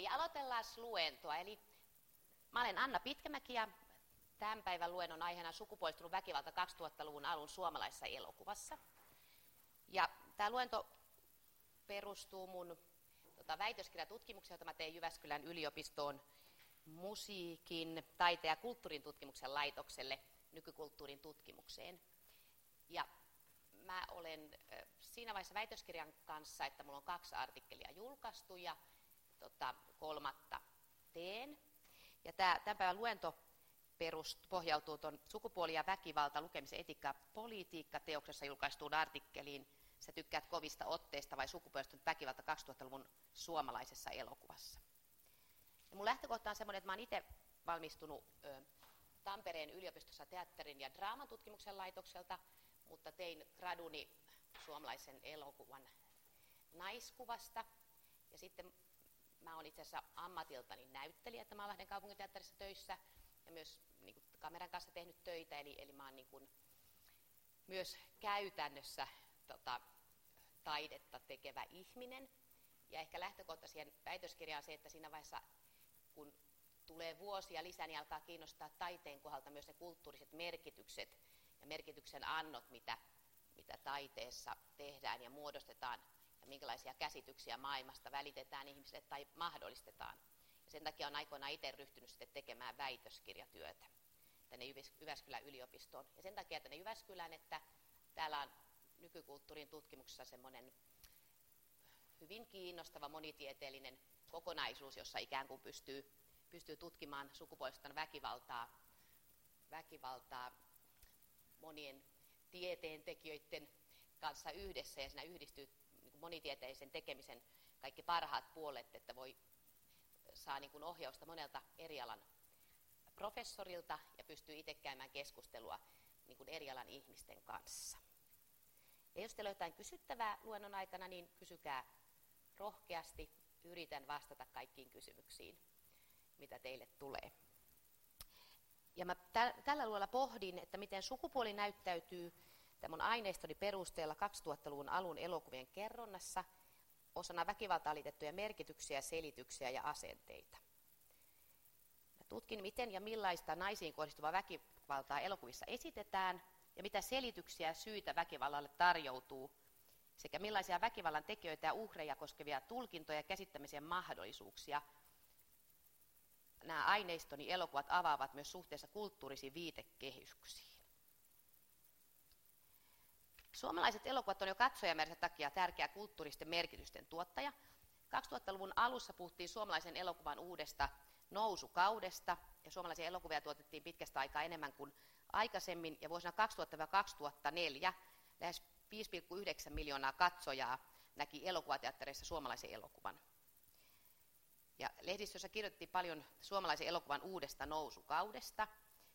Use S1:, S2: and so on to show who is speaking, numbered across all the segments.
S1: Okei, aloitellaan luentoa. Eli mä olen Anna Pitkämäki ja tämän päivän luennon aiheena sukupuolistunut väkivalta 2000-luvun alun suomalaisessa elokuvassa. Ja tämä luento perustuu mun väitöskirjatutkimukseen, jota mä tein Jyväskylän yliopistoon musiikin, taiteen ja kulttuurin tutkimuksen laitokselle nykykulttuurin tutkimukseen. Ja mä olen siinä vaiheessa väitöskirjan kanssa, että mulla on 2 artikkelia julkaistu ja kolmatta teen. Ja tämän päivän luento pohjautuu tuon sukupuoli- ja väkivalta, lukemisen etiikka ja politiikka -teoksessa julkaistuun artikkeliin Sä tykkäät kovista otteista vai sukupuolistunut väkivalta 2000-luvun suomalaisessa elokuvassa. Ja mun lähtökohta on semmoinen, että mä oon itse valmistunut Tampereen yliopistossa teatterin ja draaman tutkimuksen laitokselta, mutta tein graduni suomalaisen elokuvan naiskuvasta. Ja sitten mä oon itse asiassa ammatiltani näyttelijä, että mä oon Lahden kaupunginteatterissa töissä ja myös niin kuin, kameran kanssa tehnyt töitä, eli mä oon niin kuin, myös käytännössä taidetta tekevä ihminen. Ja ehkä lähtökohta siihen väitöskirjaan on se, että siinä vaiheessa, kun tulee vuosia lisää, niin alkaa kiinnostaa taiteen kohdalta myös ne kulttuuriset merkitykset ja merkityksen annot, mitä taiteessa tehdään ja muodostetaan, ja minkälaisia käsityksiä maailmasta välitetään ihmisille tai mahdollistetaan. Ja sen takia olen aikoinaan itse ryhtynyt sitten tekemään väitöskirjatyötä tänne Jyväskylän yliopistoon. Ja sen takia tänne Jyväskylään, että täällä on nykykulttuurin tutkimuksessa semmoinen hyvin kiinnostava monitieteellinen kokonaisuus, jossa ikään kuin pystyy tutkimaan sukupuolista väkivaltaa monien tieteentekijöiden kanssa yhdessä, ja siinä yhdistyy niin monitieteellisen tekemisen kaikki parhaat puolet, että saa niin kuin ohjausta monelta eri alan professorilta ja pystyy itse käymään keskustelua niin kuin eri alan ihmisten kanssa. Ja jos teillä on jotain kysyttävää luennon aikana, niin kysykää rohkeasti. Yritän vastata kaikkiin kysymyksiin, mitä teille tulee. Ja mä tällä luolla pohdin, että miten sukupuoli näyttäytyy tämän aineistoni perusteella 2000-luvun alun elokuvien kerronnassa osana väkivaltaan liitettyjä merkityksiä, selityksiä ja asenteita. Mä tutkin, miten ja millaista naisiin kohdistuvaa väkivaltaa elokuvissa esitetään ja mitä selityksiä ja syitä väkivallalle tarjoutuu, sekä millaisia väkivallan tekijöitä ja uhreja koskevia tulkintoja ja käsittämisen mahdollisuuksia nämä aineistoni elokuvat avaavat myös suhteessa kulttuurisiin viitekehyksiin. Suomalaiset elokuvat on jo katsojamääränsä takia tärkeä kulttuuristen merkitysten tuottaja. 2000-luvun alussa puhuttiin suomalaisen elokuvan uudesta nousukaudesta, ja suomalaisia elokuvia tuotettiin pitkästä aikaa enemmän kuin aikaisemmin, ja vuosina 2000-2004 lähes 5,9 miljoonaa katsojaa näki elokuvateattereissa suomalaisen elokuvan. Ja lehdistössä kirjoitettiin paljon suomalaisen elokuvan uudesta nousukaudesta.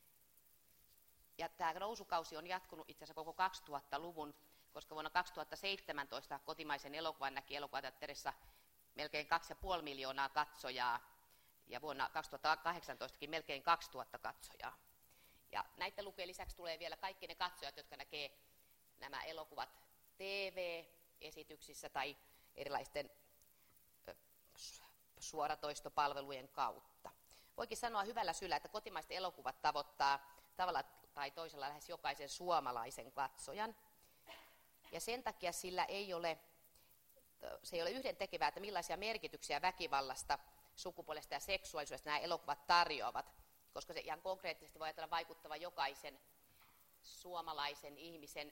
S1: Ja tämä nousukausi on jatkunut itse asiassa koko 2000-luvun, koska vuonna 2017 kotimaisen elokuvan näki elokuvateatterissa melkein 2,5 miljoonaa katsojaa, ja vuonna 2018 melkein 2000 katsojaa. Ja näiden lukujen lisäksi tulee vielä kaikki ne katsojat, jotka näkee nämä elokuvat TV-esityksissä tai erilaisten suoratoistopalvelujen kautta. Voikin sanoa hyvällä syyllä, että kotimaiset elokuvat tavoittaa tavalla tai toisella lähes jokaisen suomalaisen katsojan. Ja sen takia se ei ole yhdentekevää, että millaisia merkityksiä väkivallasta, sukupuolesta ja seksuaalisuudesta nämä elokuvat tarjoavat, koska se ihan konkreettisesti voi ajatella vaikuttava jokaisen suomalaisen ihmisen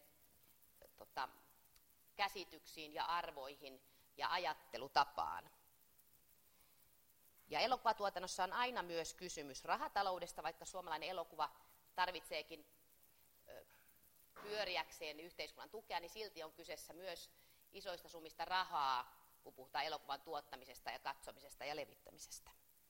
S1: käsityksiin ja arvoihin ja ajattelutapaan. Ja elokuvatuotannossa on aina myös kysymys rahataloudesta, vaikka suomalainen elokuva tarvitseekin pyöriäkseen yhteiskunnan tukea, niin silti on kyseessä myös isoista summista rahaa, kun puhutaan elokuvan tuottamisesta ja katsomisesta ja levittämisestä.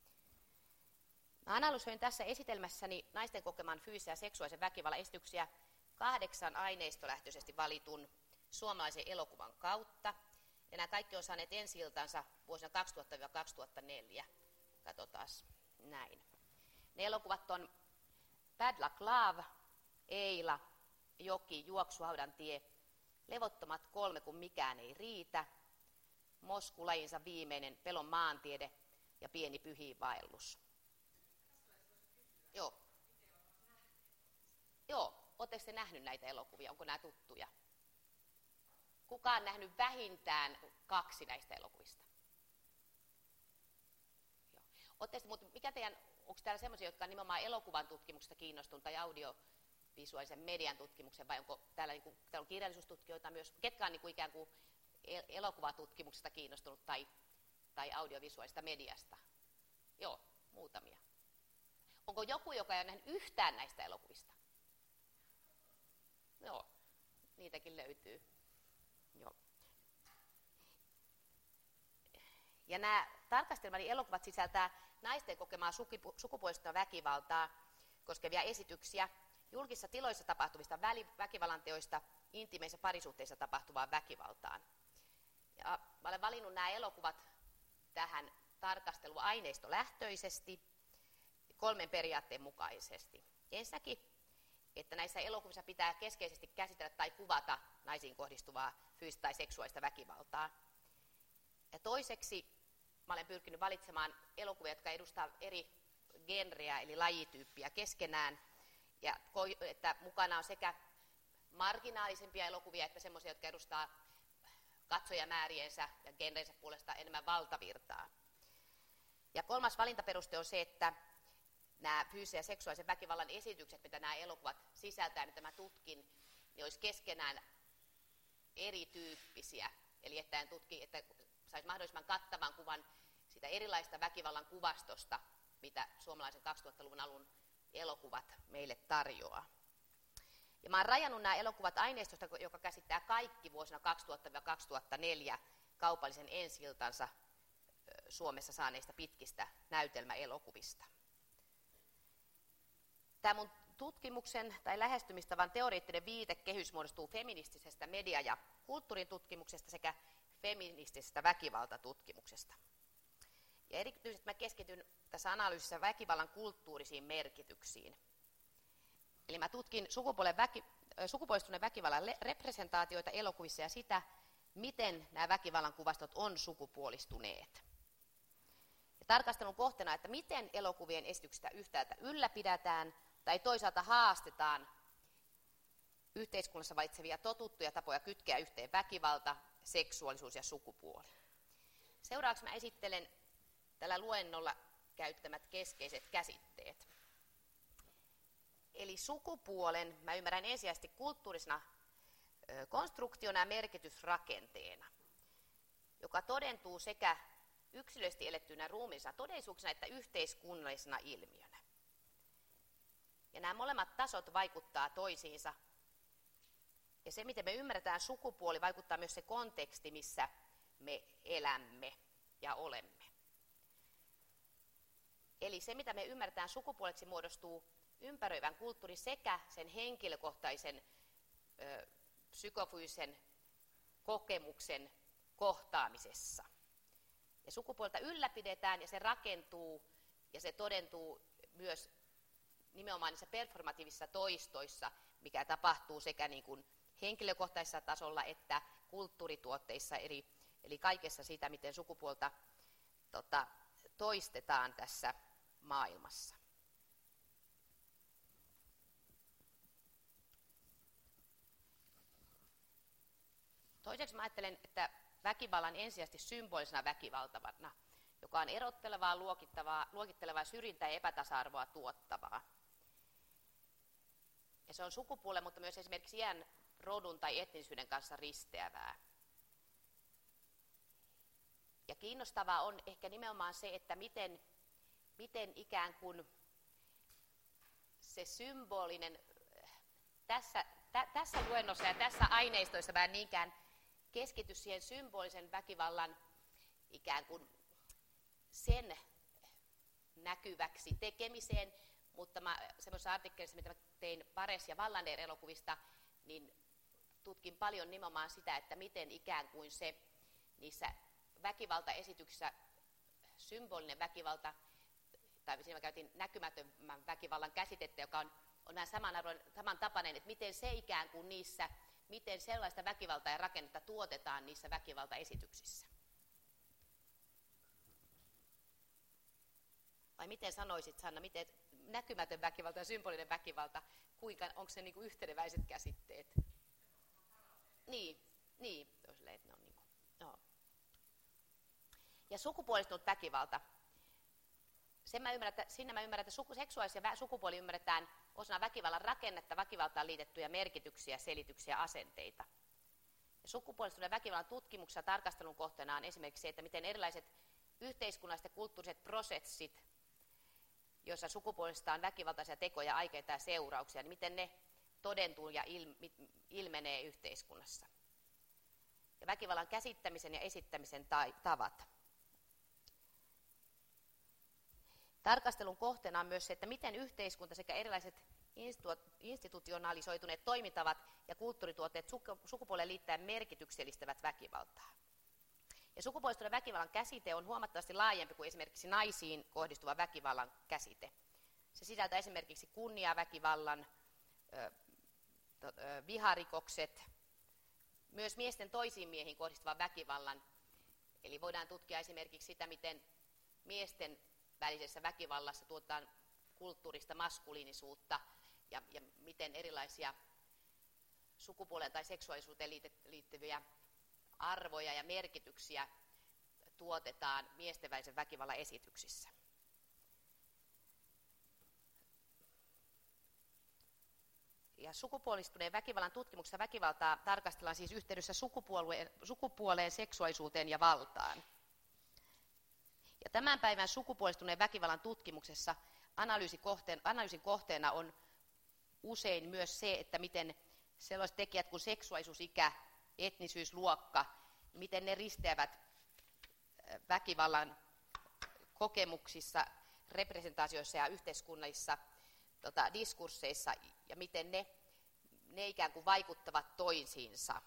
S1: Mä analysoin tässä esitelmässäni naisten kokeman fyysisen ja seksuaalisen väkivallan esityksiä 8 aineistolähtöisesti valitun suomalaisen elokuvan kautta. Ja nämä kaikki on saaneet ensi-iltansa vuosina 2000-2004. Katsotaan näin. Ne elokuvat on Bad Luck Love, Eila, Joki, Juoksuhaudan tie, Levottomat 3, kun mikään ei riitä, Mosku, lajinsa viimeinen, Pelon maantiede ja Pieni pyhiinvaellus. Joo. Joo, oletteko te nähnyt näitä elokuvia? Onko nämä tuttuja? Kuka on nähnyt vähintään 2 näistä elokuvista? Joo. Mutta mikä teidän, onko täällä sellaisia, jotka on nimenomaan elokuvan tutkimuksesta kiinnostunut tai audiovisuaalisen median tutkimuksen, vai onko täällä, täällä on kirjallisuustutkijoita myös, ketkä on ikään kuin elokuvatutkimuksesta kiinnostunut tai audiovisuaalista mediasta? Joo, muutamia. Onko joku, joka ei ole nähnyt yhtään näistä elokuvista? Joo, niitäkin löytyy. Joo. Ja nämä tarkastelmani elokuvat sisältää naisten kokemaa sukupuolista väkivaltaa koskevia esityksiä, julkisissa tiloissa tapahtuvista väkivallan teoista, intiimeissä parisuhteissa tapahtuvaan väkivaltaan. Ja mä olen valinnut nämä elokuvat tähän tarkasteluaineistolähtöisesti 3 periaatteen mukaisesti. Ensinnäkin, että näissä elokuvissa pitää keskeisesti käsitellä tai kuvata naisiin kohdistuvaa fyysistä tai seksuaalista väkivaltaa. Ja toiseksi mä olen pyrkinyt valitsemaan elokuvia, jotka edustavat eri genreä eli lajityyppiä keskenään, ja että mukana on sekä marginaalisempia elokuvia että semmoisia, jotka edustaa katsojamääriensä ja genreensä puolesta enemmän valtavirtaa. Ja 3. valintaperuste on se, että nämä fyysisen ja seksuaalisen väkivallan esitykset, mitä nämä elokuvat sisältää, mitä mä tutkin, niin olisi keskenään erityyppisiä. Eli että en tutki, että saisi mahdollisimman kattavan kuvan sitä erilaista väkivallan kuvastosta, mitä suomalaisen 2000-luvun alun elokuvat meille tarjoaa. Ja mä oon rajannut nämä elokuvat aineistosta, joka käsittää kaikki vuosina 2000-2004 kaupallisen ensi-iltansa Suomessa saaneista pitkistä näytelmäelokuvista. Tämä mun tutkimuksen tai lähestymistavan teoreettinen viitekehys muodostuu feministisestä media- ja kulttuurin tutkimuksesta sekä feministisestä väkivaltatutkimuksesta. Ja erityisesti mä keskityn tässä analyysissä väkivallan kulttuurisiin merkityksiin. Eli mä tutkin sukupuolistuneen väkivallan representaatioita elokuvissa ja sitä, miten nämä väkivallan kuvastot on sukupuolistuneet. Ja tarkastelun kohteena, että miten elokuvien esityksistä yhtäältä ylläpidetään tai toisaalta haastetaan yhteiskunnassa valitsevia totuttuja tapoja kytkeä yhteen väkivalta, seksuaalisuus ja sukupuoli. Seuraavaksi mä esittelen tällä luennolla käyttämät keskeiset käsitteet. Eli sukupuolen mä ymmärrän ensisijaisesti kulttuurisena konstruktiona ja merkitysrakenteena, joka todentuu sekä yksilöllisesti elettynä ruumiillisena todellisuuksena että yhteiskunnallisena ilmiönä. Ja nämä molemmat tasot vaikuttaa toisiinsa. Ja se, miten me ymmärretään sukupuoli, vaikuttaa myös se konteksti, missä me elämme ja olemme. Eli se, mitä me ymmärretään sukupuoleksi, muodostuu ympäröivän kulttuurin sekä sen henkilökohtaisen psykofyysisen kokemuksen kohtaamisessa. Ja sukupuolta ylläpidetään ja se rakentuu ja se todentuu myös nimenomaan niissä performatiivisissa toistoissa, mikä tapahtuu sekä niin kuin henkilökohtaisella tasolla että kulttuurituotteissa, eli kaikessa sitä, miten sukupuolta toistetaan tässä maailmassa. Toiseksi mä ajattelen, että väkivallan ensisijaisesti symbolisena väkivaltavana, joka on erottelevaa, luokittelevaa, syrjintää ja epätasa-arvoa tuottavaa. Ja se on sukupuolen, mutta myös esimerkiksi iän, rodun tai etnisyyden kanssa risteävää. Ja kiinnostavaa on ehkä nimenomaan se, että miten ikään kuin se symbolinen, tässä luennossa ja tässä aineistoissa mä en niinkään keskity siihen symbolisen väkivallan ikään kuin sen näkyväksi tekemiseen, mutta semmoisessa artikkelissa, mitä mä tein Vares ja Wallander elokuvista, niin tutkin paljon nimenomaan sitä, että miten ikään kuin se niissä väkivaltaesityksissä symbolinen väkivalta, tai siinä mä käytin näkymättömän väkivallan käsitettä, joka on vähän samantapainen, että miten se ikään kuin niissä, miten sellaista väkivaltaa ja rakennetta tuotetaan niissä väkivaltaesityksissä. vai miten sanoisit, Sanna, miten näkymätön väkivalta ja symbolinen väkivalta, onko se niinku yhteneväiset käsitteet? Niin, ne on niinku, joo. Ja sukupuolistunut väkivalta. Siinä mä ymmärrän, että seksuaalisia sukupuoli ymmärretään osana väkivallan rakennetta, väkivaltaan liitettyjä merkityksiä, selityksiä, asenteita. Ja sukupuolistuneen väkivallan tutkimuksessa tarkastelun kohteena on esimerkiksi se, että miten erilaiset yhteiskunnalliset ja kulttuuriset prosessit, joissa sukupuolistaan väkivaltaisia tekoja, aikeita ja seurauksia, niin miten ne todentuu ja ilmenee yhteiskunnassa. Ja väkivallan käsittämisen ja esittämisen tavat. Tarkastelun kohteena on myös se, että miten yhteiskunta sekä erilaiset institutionalisoituneet toimintavat ja kulttuurituotteet sukupuoleen liittäen merkityksellistävät väkivaltaa. Ja sukupuolistuneen väkivallan käsite on huomattavasti laajempi kuin esimerkiksi naisiin kohdistuva väkivallan käsite. Se sisältää esimerkiksi kunniaväkivallan, viharikokset, myös miesten toisiin miehiin kohdistuvan väkivallan. Eli voidaan tutkia esimerkiksi sitä, miten miesten välisessä väkivallassa tuotetaan kulttuurista maskuliinisuutta ja miten erilaisia sukupuoleen tai seksuaalisuuteen liittyviä arvoja ja merkityksiä tuotetaan miesten välisen väkivallan esityksissä. Ja sukupuolistuneen väkivallan tutkimuksessa väkivaltaa tarkastellaan siis yhteydessä sukupuoleen, seksuaalisuuteen ja valtaan. Ja tämän päivän sukupuolistuneen väkivallan tutkimuksessa analyysin kohteena on usein myös se, että miten sellaiset tekijät kuin seksuaalisuus, ikä, etnisyys, luokka, miten ne risteävät väkivallan kokemuksissa, representaatioissa ja yhteiskunnallisissa diskursseissa ja miten ne ikään kuin vaikuttavat toisiinsa.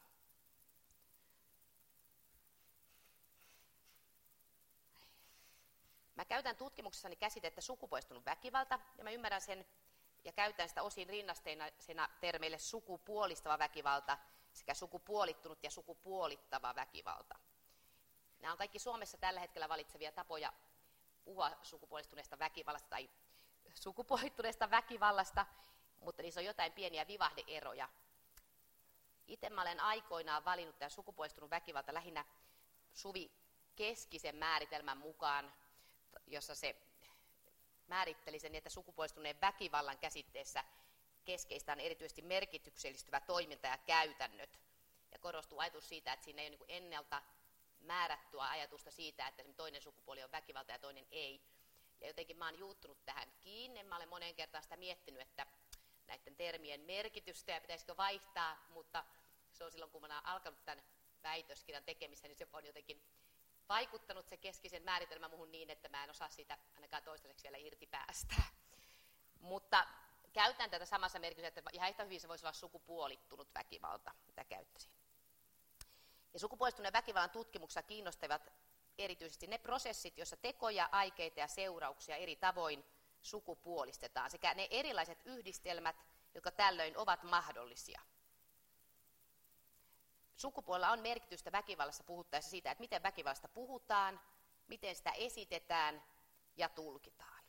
S1: Mä käytän tutkimuksessani käsitettä sukupuolistunut väkivalta ja mä ymmärrän sen ja käytän sitä osin rinnasteisena termeille sukupuolistava väkivalta sekä sukupuolittunut ja sukupuolittava väkivalta. Nämä on kaikki Suomessa tällä hetkellä valitsevia tapoja puhua sukupuolistuneesta väkivallasta tai sukupuolittuneesta väkivallasta, mutta niissä on jotain pieniä vivahde-eroja. Itse mä olen aikoinaan valinnut tämän sukupuolistunut väkivalta lähinnä Suvi Keskisen määritelmän mukaan, jossa se määritteli sen, että sukupuolistuneen väkivallan käsitteessä keskeistä on erityisesti merkityksellistyvä toiminta ja käytännöt. Ja korostuu ajatus siitä, että siinä ei ole niin kuin ennalta määrättyä ajatusta siitä, että toinen sukupuoli on väkivalta ja toinen ei. Ja jotenkin mä oon juuttunut tähän kiinni. Mä olen moneen kertaan sitä miettinyt, että näiden termien merkitystä ja pitäisikö vaihtaa, mutta se on silloin, kun mä oon alkanut tämän väitöskirjan tekemisen, niin se on jotenkin vaikuttanut se Keskisen määritelmä muhun niin, että mä en osaa siitä ainakaan toistaiseksi vielä irti päästää. Mutta käytän tätä samassa merkityksessä, että ihan yhtä hyvin se voisi olla sukupuolittunut väkivalta, mitä käyttäisin. Ja sukupuolistuneen väkivallan tutkimuksessa kiinnostavat erityisesti ne prosessit, joissa tekoja, aikeita ja seurauksia eri tavoin sukupuolistetaan, sekä ne erilaiset yhdistelmät, jotka tällöin ovat mahdollisia. Sukupuolella on merkitystä väkivallassa puhuttaessa siitä, että miten väkivallasta puhutaan, miten sitä esitetään ja tulkitaan.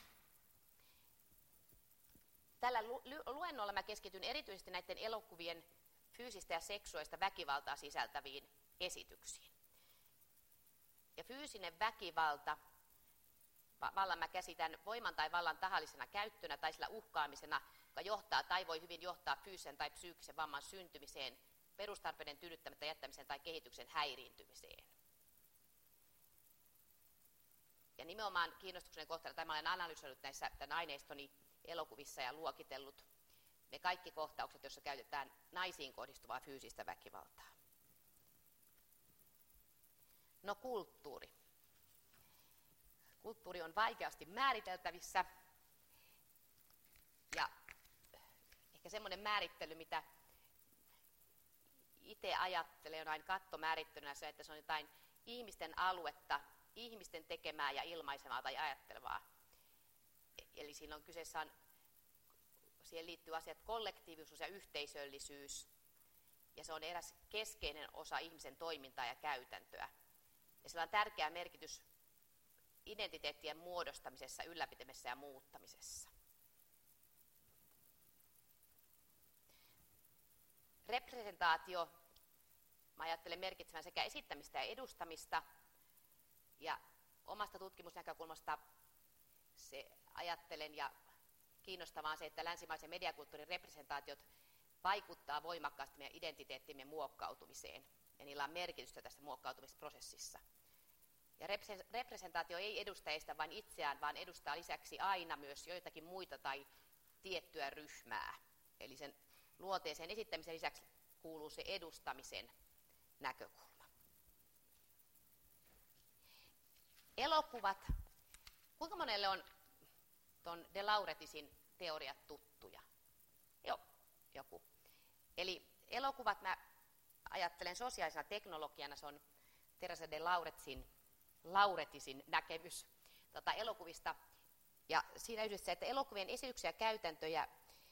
S1: Tällä luennolla mä keskityn erityisesti näiden elokuvien fyysistä ja seksuaalista väkivaltaa sisältäviin esityksiin. Ja fyysinen väkivalta, vallan mä käsitän voiman tai vallan tahallisena käyttönä tai sillä uhkaamisena, joka johtaa tai voi hyvin johtaa fyysisen tai psyykkisen vamman syntymiseen, perustarpeiden tyydyttämättä jättämiseen tai kehityksen häiriintymiseen. Ja nimenomaan kiinnostuksen kohteena, tai mä olen analysoinut näissä tämän aineistoni elokuvissa ja luokitellut ne kaikki kohtaukset, joissa käytetään naisiin kohdistuvaa fyysistä väkivaltaa. No kulttuuri. Kulttuuri on vaikeasti määriteltävissä ja ehkä semmoinen määrittely, mitä itse ajattelen jonain kattomäärittelynä se, että se on jotain ihmisten aluetta, ihmisten tekemää ja ilmaisemaa tai ajattelevaa. Eli siinä on kyseessä siihen liittyy asiat kollektiivisuus ja yhteisöllisyys, ja se on eräs keskeinen osa ihmisen toimintaa ja käytäntöä. Ja sillä on tärkeä merkitys identiteettien muodostamisessa, ylläpitämisessä ja muuttamisessa. Representaatio, mä ajattelen merkitsevän sekä esittämistä ja edustamista, ja omasta tutkimusnäkökulmasta ajattelen ja kiinnostavaa on se, että länsimaisen mediakulttuurin representaatiot vaikuttaa voimakkaasti meidän identiteettimme muokkautumiseen, ja niillä on merkitystä tässä muokkautumisprosessissa. Ja representaatio ei edusta estä vain itseään, vaan edustaa lisäksi aina myös joitakin muita tai tiettyä ryhmää. Eli sen luonteeseen esittämisen lisäksi kuuluu se edustamisen näkökulma. Elokuvat. Kuinka monelle on tuon De Laurentisin teoriat tuttuja? Joo, joku. Eli elokuvat mä ajattelen sosiaalisena teknologiana, se on Teresa de Laurentisin näkemys elokuvista. Ja siinä yhdessä, että elokuvien esityksiä ja käytäntöjä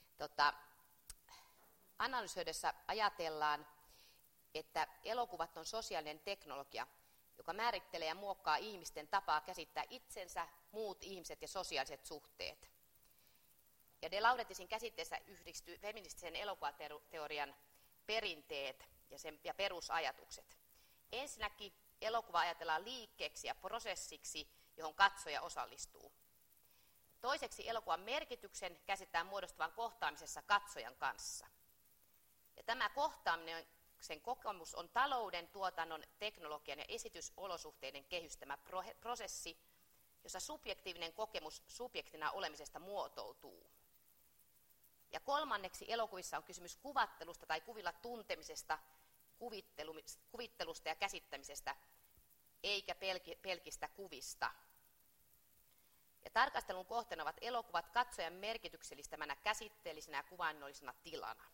S1: analysoidessa ajatellaan, että elokuvat on sosiaalinen teknologia, joka määrittelee ja muokkaa ihmisten tapaa käsittää itsensä, muut ihmiset ja sosiaaliset suhteet. Ja De Laurentisin käsitteessä yhdistyy feministisen elokuvateorian perinteet ja perusajatukset. Ensinnäkin elokuva ajatellaan liikkeeksi ja prosessiksi, johon katsoja osallistuu. Toiseksi elokuvan merkityksen käsitetään muodostuvan kohtaamisessa katsojan kanssa. Ja tämä kohtaaminen, sen kokemus on talouden, tuotannon, teknologian ja esitysolosuhteiden kehystämä prosessi, jossa subjektiivinen kokemus subjektina olemisesta muotoutuu. Ja kolmanneksi elokuvissa on kysymys kuvattelusta tai kuvilla tuntemisesta, kuvittelusta ja käsittämisestä, eikä pelkistä kuvista. Ja tarkastelun kohteena ovat elokuvat katsojan merkityksellistämänä käsitteellisenä ja kuvainnollisena tilana.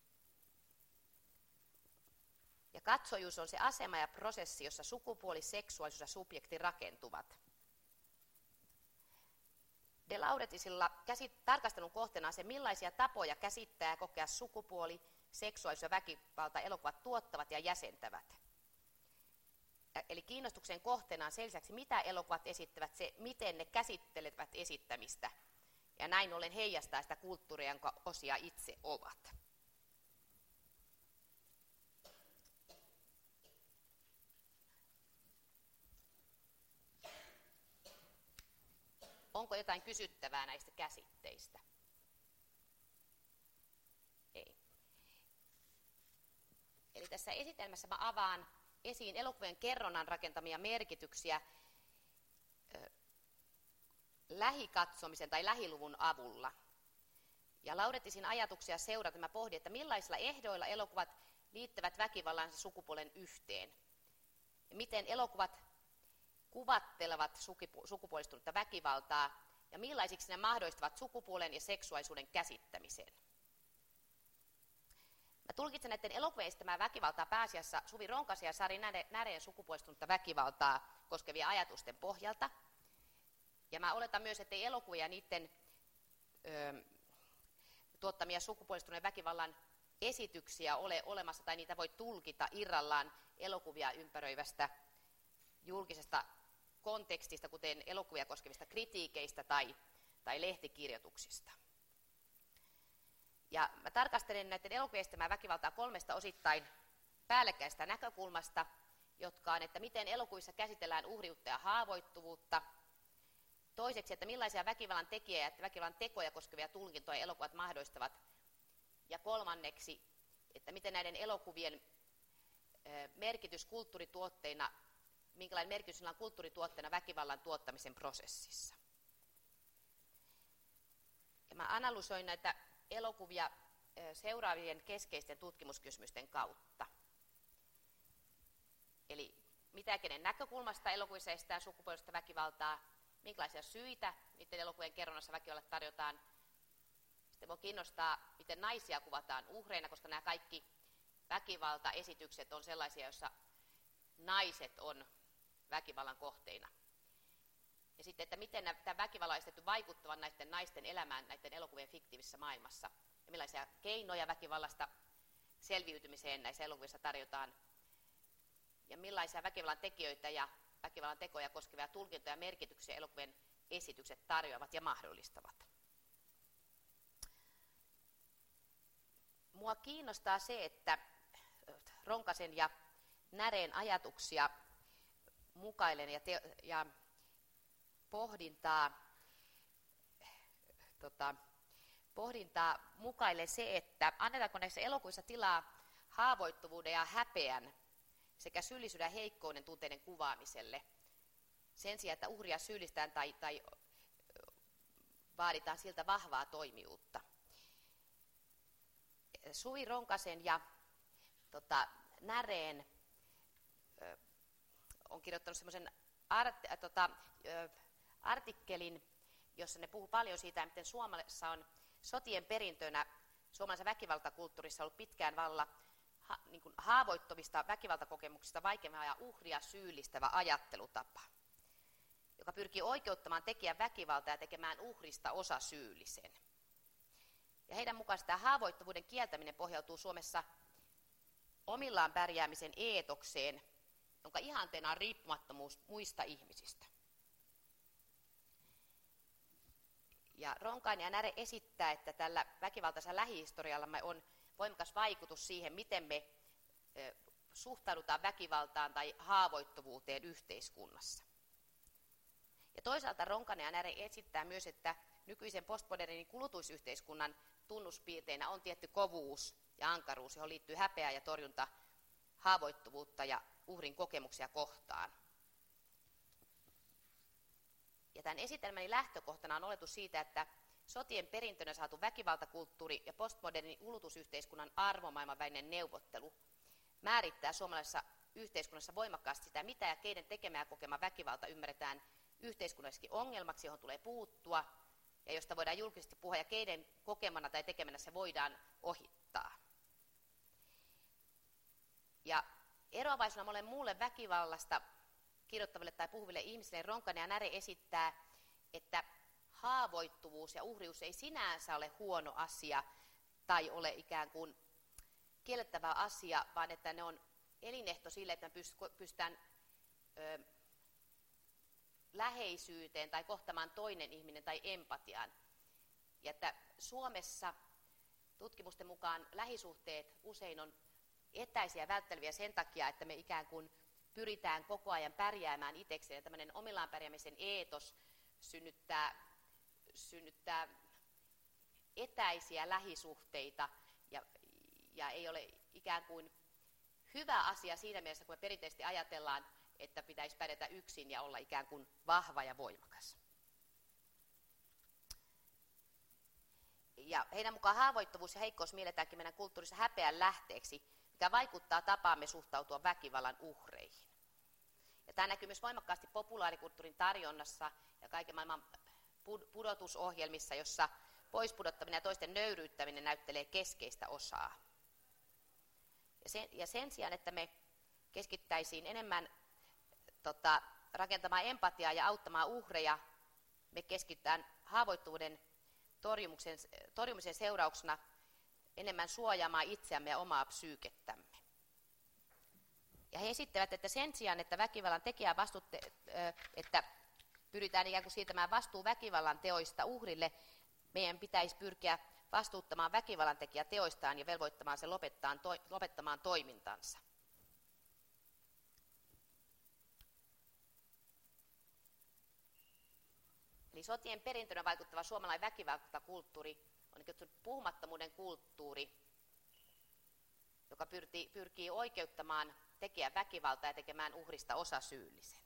S1: Ja katsojuus on se asema ja prosessi, jossa sukupuoli, seksuaalisuus ja subjekti rakentuvat. De Laurentisilla tarkastelun kohteena on se, millaisia tapoja käsittää ja kokea sukupuoli, seksuaalisuus ja väkivalta elokuvat tuottavat ja jäsentävät. Eli kiinnostuksen kohteena on sen lisäksi, mitä elokuvat esittävät, se, miten ne käsittelevät esittämistä. Ja näin ollen heijastaa sitä kulttuuria, jonka osia itse ovat. Onko jotain kysyttävää näistä käsitteistä? Ei. Eli tässä esitelmässä mä avaan esiin elokuvien kerronnan rakentamia merkityksiä lähikatsomisen tai lähiluvun avulla. Ja Laurentisin ajatuksia seurata mä pohdin, että millaisilla ehdoilla elokuvat liittävät väkivallan ja sukupuolen yhteen. Ja miten elokuvat kuvattelevat sukupuolistunutta väkivaltaa ja millaisiksi ne mahdollistavat sukupuolen ja seksuaalisuuden käsittämisen. Mä tulkitsen näiden elokuvien esittämää väkivaltaa pääasiassa Suvi Ronkaisen ja Sari Näreen sukupuolistunutta väkivaltaa koskevia ajatusten pohjalta. Ja mä oletan myös, että ei elokuvia niiden tuottamia sukupuolistuneen väkivallan esityksiä ole olemassa tai niitä voi tulkita irrallaan elokuvia ympäröivästä julkisesta kontekstista, kuten elokuvia koskevista kritiikeistä tai lehtikirjoituksista. Ja mä tarkastelen näiden elokuvien esittämää väkivaltaa kolmesta osittain päällekkäistä näkökulmasta, jotka on, että miten elokuvissa käsitellään uhriutta ja haavoittuvuutta. Toiseksi, että millaisia väkivallan tekijä ja väkivallan tekoja koskevia tulkintoja elokuvat mahdollistavat. Ja kolmanneksi, että miten näiden elokuvien merkitys kulttuurituotteina, minkälainen merkitys on kulttuurituotteena väkivallan tuottamisen prosessissa. Ja mä analysoin näitä elokuvia seuraavien keskeisten tutkimuskysymysten kautta. Eli mitä kenen näkökulmasta elokuvissa estetään sukupuolista väkivaltaa, minkälaisia syitä niiden elokuvien kerronnassa väkivallalle tarjotaan. Sitten voi kiinnostaa, miten naisia kuvataan uhreina, koska nämä kaikki väkivaltaesitykset on sellaisia, joissa naiset on väkivallan kohteina. Ja sitten, että miten tämä väkivallan on esitetty vaikuttavan näiden naisten elämään näiden elokuvien fiktiivisessä maailmassa. Ja millaisia keinoja väkivallasta selviytymiseen näissä elokuvissa tarjotaan. Ja millaisia väkivallan tekijöitä ja väkivallan tekoja koskevia tulkintoja ja merkityksiä elokuvien esitykset tarjoavat ja mahdollistavat. Mua kiinnostaa se, että Ronkasen ja Näreen ajatuksia mukailen ja pohdintaa mukaille se, että annetaanko näissä elokuvissa tilaa haavoittuvuuden ja häpeän sekä syyllisyyden ja heikkouden tunteiden kuvaamiselle sen sijaan, että uhria syyllistään tai vaaditaan siltä vahvaa toimijuutta. Suvi Ronkasen ja Näreen on kirjoittanut semmoisen artikkelin, jossa ne puhuu paljon siitä, miten Suomessa on sotien perintönä suomalaisessa väkivaltakulttuurissa ollut pitkään valla niin kuin haavoittuvista väkivaltakokemuksista vaikea ja uhria syyllistävä ajattelutapa, joka pyrkii oikeuttamaan tekijän väkivaltaa ja tekemään uhrista osasyyllisen. Ja heidän mukaan tämä haavoittuvuuden kieltäminen pohjautuu Suomessa omillaan pärjäämisen eetokseen, jonka ihanteena on riippumattomuus muista ihmisistä. Ja Ronkainen ja Näre esittää, että tällä väkivaltaisella lähihistoriallamme on voimakas vaikutus siihen, miten me suhtaudutaan väkivaltaan tai haavoittuvuuteen yhteiskunnassa. Ja toisaalta Ronkainen ja Näre esittää myös, että nykyisen postmodernin kulutusyhteiskunnan tunnuspiirteinä on tietty kovuus ja ankaruus, johon liittyy häpeä ja torjunta haavoittuvuutta ja uhrin kokemuksia kohtaan. Ja tämän esitelmäni lähtökohtana on oletus siitä, että sotien perintönä saatu väkivaltakulttuuri ja postmodernin kulutusyhteiskunnan arvomaailman välinen neuvottelu määrittää suomalaisessa yhteiskunnassa voimakkaasti sitä, mitä ja keiden tekemä ja kokema väkivalta ymmärretään yhteiskunnallisestikin ongelmaksi, johon tulee puuttua ja josta voidaan julkisesti puhua ja keiden kokemana tai tekemänä se voidaan ohittaa. Ja eroavaisena monen muulle väkivallasta kirjoittaville tai puhuville ihmisille Ronkainen ja Näre esittää, että haavoittuvuus ja uhrius ei sinänsä ole huono asia tai ole ikään kuin kiellettävä asia, vaan että ne on elinehto sille, että me pystytään läheisyyteen tai kohtamaan toinen ihminen tai empatiaan. Ja että Suomessa tutkimusten mukaan lähisuhteet usein on etäisiä ja vältteleviä sen takia, että me ikään kuin pyritään koko ajan pärjäämään itsekseen. Ja tämmöinen omillaan pärjäämisen eetos synnyttää etäisiä lähisuhteita ja ei ole ikään kuin hyvä asia siinä mielessä, kun me perinteisesti ajatellaan, että pitäisi pärjätä yksin ja olla ikään kuin vahva ja voimakas. Ja heidän mukaan haavoittuvuus ja heikkous mielletäänkin meidän kulttuurissa häpeän lähteeksi, mikä vaikuttaa tapaamme suhtautua väkivallan uhreihin. Ja tämä näkyy myös voimakkaasti populaarikulttuurin tarjonnassa ja kaiken maailman pudotusohjelmissa, jossa poispudottaminen ja toisten nöyryyttäminen näyttelee keskeistä osaa. Ja sen sijaan, että me keskittäisiin enemmän rakentamaan empatiaa ja auttamaan uhreja, me keskitytään haavoittuvuuden torjumisen seurauksena enemmän suojaamaan itseämme ja omaa psyykettämme. Ja he esittävät, että sen sijaan, että väkivallan tekijää että pyritään ikään kuin siirtämään vastuu väkivallan teoista uhrille, meidän pitäisi pyrkiä vastuuttamaan väkivallan tekijä teoistaan ja velvoittamaan se lopettamaan toimintansa. Eli sotien perintönä vaikuttava suomalainen väkivaltakulttuuri on niin puhumattomuuden kulttuuri, joka pyrkii oikeuttamaan tekijän väkivaltaa ja tekemään uhrista osasyyllisen.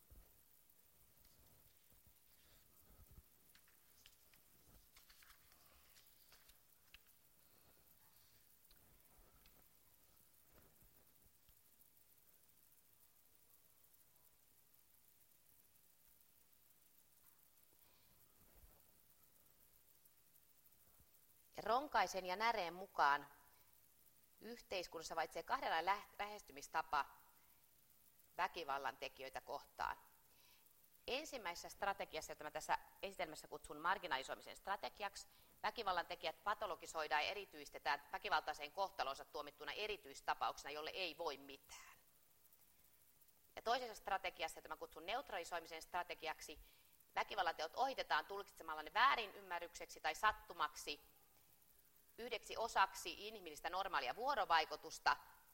S1: Ronkaisen ja Näreen mukaan yhteiskunnassa valitsee kahdenlainen lähestymistapa väkivallan tekijöitä kohtaan. Ensimmäisessä strategiassa, jota mä tässä esitelmässä kutsun marginalisoimisen strategiaksi, väkivallan tekijät patologisoidaan ja erityistetään väkivaltaiseen kohtalonsa tuomittuna erityistapauksena, jolle ei voi mitään. Ja toisessa strategiassa, jota mä kutsun neutralisoimisen strategiaksi, väkivallanteot ohitetaan tulkitsemalla ne väärinymmärrykseksi tai sattumaksi yhdeksi osaksi inhimillistä normaalia vuorovaikutusta,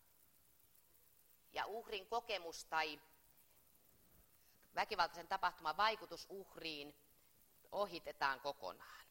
S1: ja uhrin kokemus tai väkivaltaisen tapahtuman vaikutus uhriin ohitetaan kokonaan.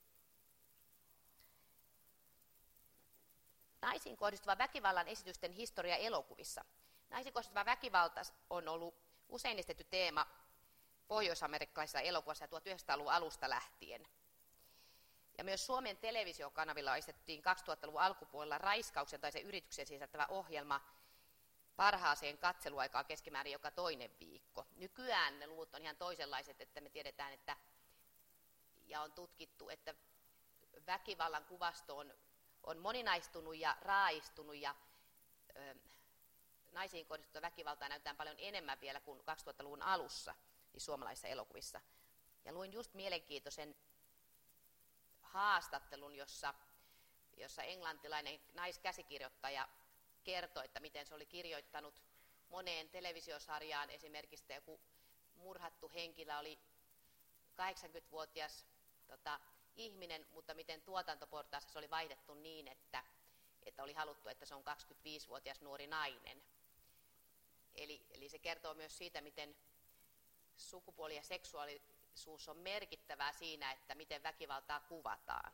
S1: Naisiin kohdistuva väkivallan esitysten historia elokuvissa. Naisiin kohdistuva väkivalta on ollut usein esitetty teema pohjois-amerikkalaisessa elokuvassa 1900-luvun alusta lähtien. Ja myös Suomen televisiokanavilla esitettiin 2000-luvun alkupuolella raiskauksen tai sen yrityksen sisältävä ohjelma parhaaseen katseluaikaan keskimäärin joka toinen viikko. Nykyään ne luvut on ihan toisenlaiset, että me tiedetään, että ja on tutkittu, että väkivallan kuvasto on moninaistunut ja raaistunut ja naisiin kohdistuva väkivaltaa näytetään paljon enemmän vielä kuin 2000-luvun alussa niin suomalaisissa elokuvissa. Ja luin just mielenkiintoisen haastattelun, jossa englantilainen naiskäsikirjoittaja kertoi, että miten se oli kirjoittanut moneen televisiosarjaan. Esimerkiksi joku murhattu henkilö oli 80-vuotias ihminen, mutta miten tuotantoportaassa se oli vaihdettu niin, että oli haluttu, että se on 25-vuotias nuori nainen. Eli se kertoo myös siitä, miten sukupuoli ja seksuaalisuus on merkittävää siinä, että miten väkivaltaa kuvataan.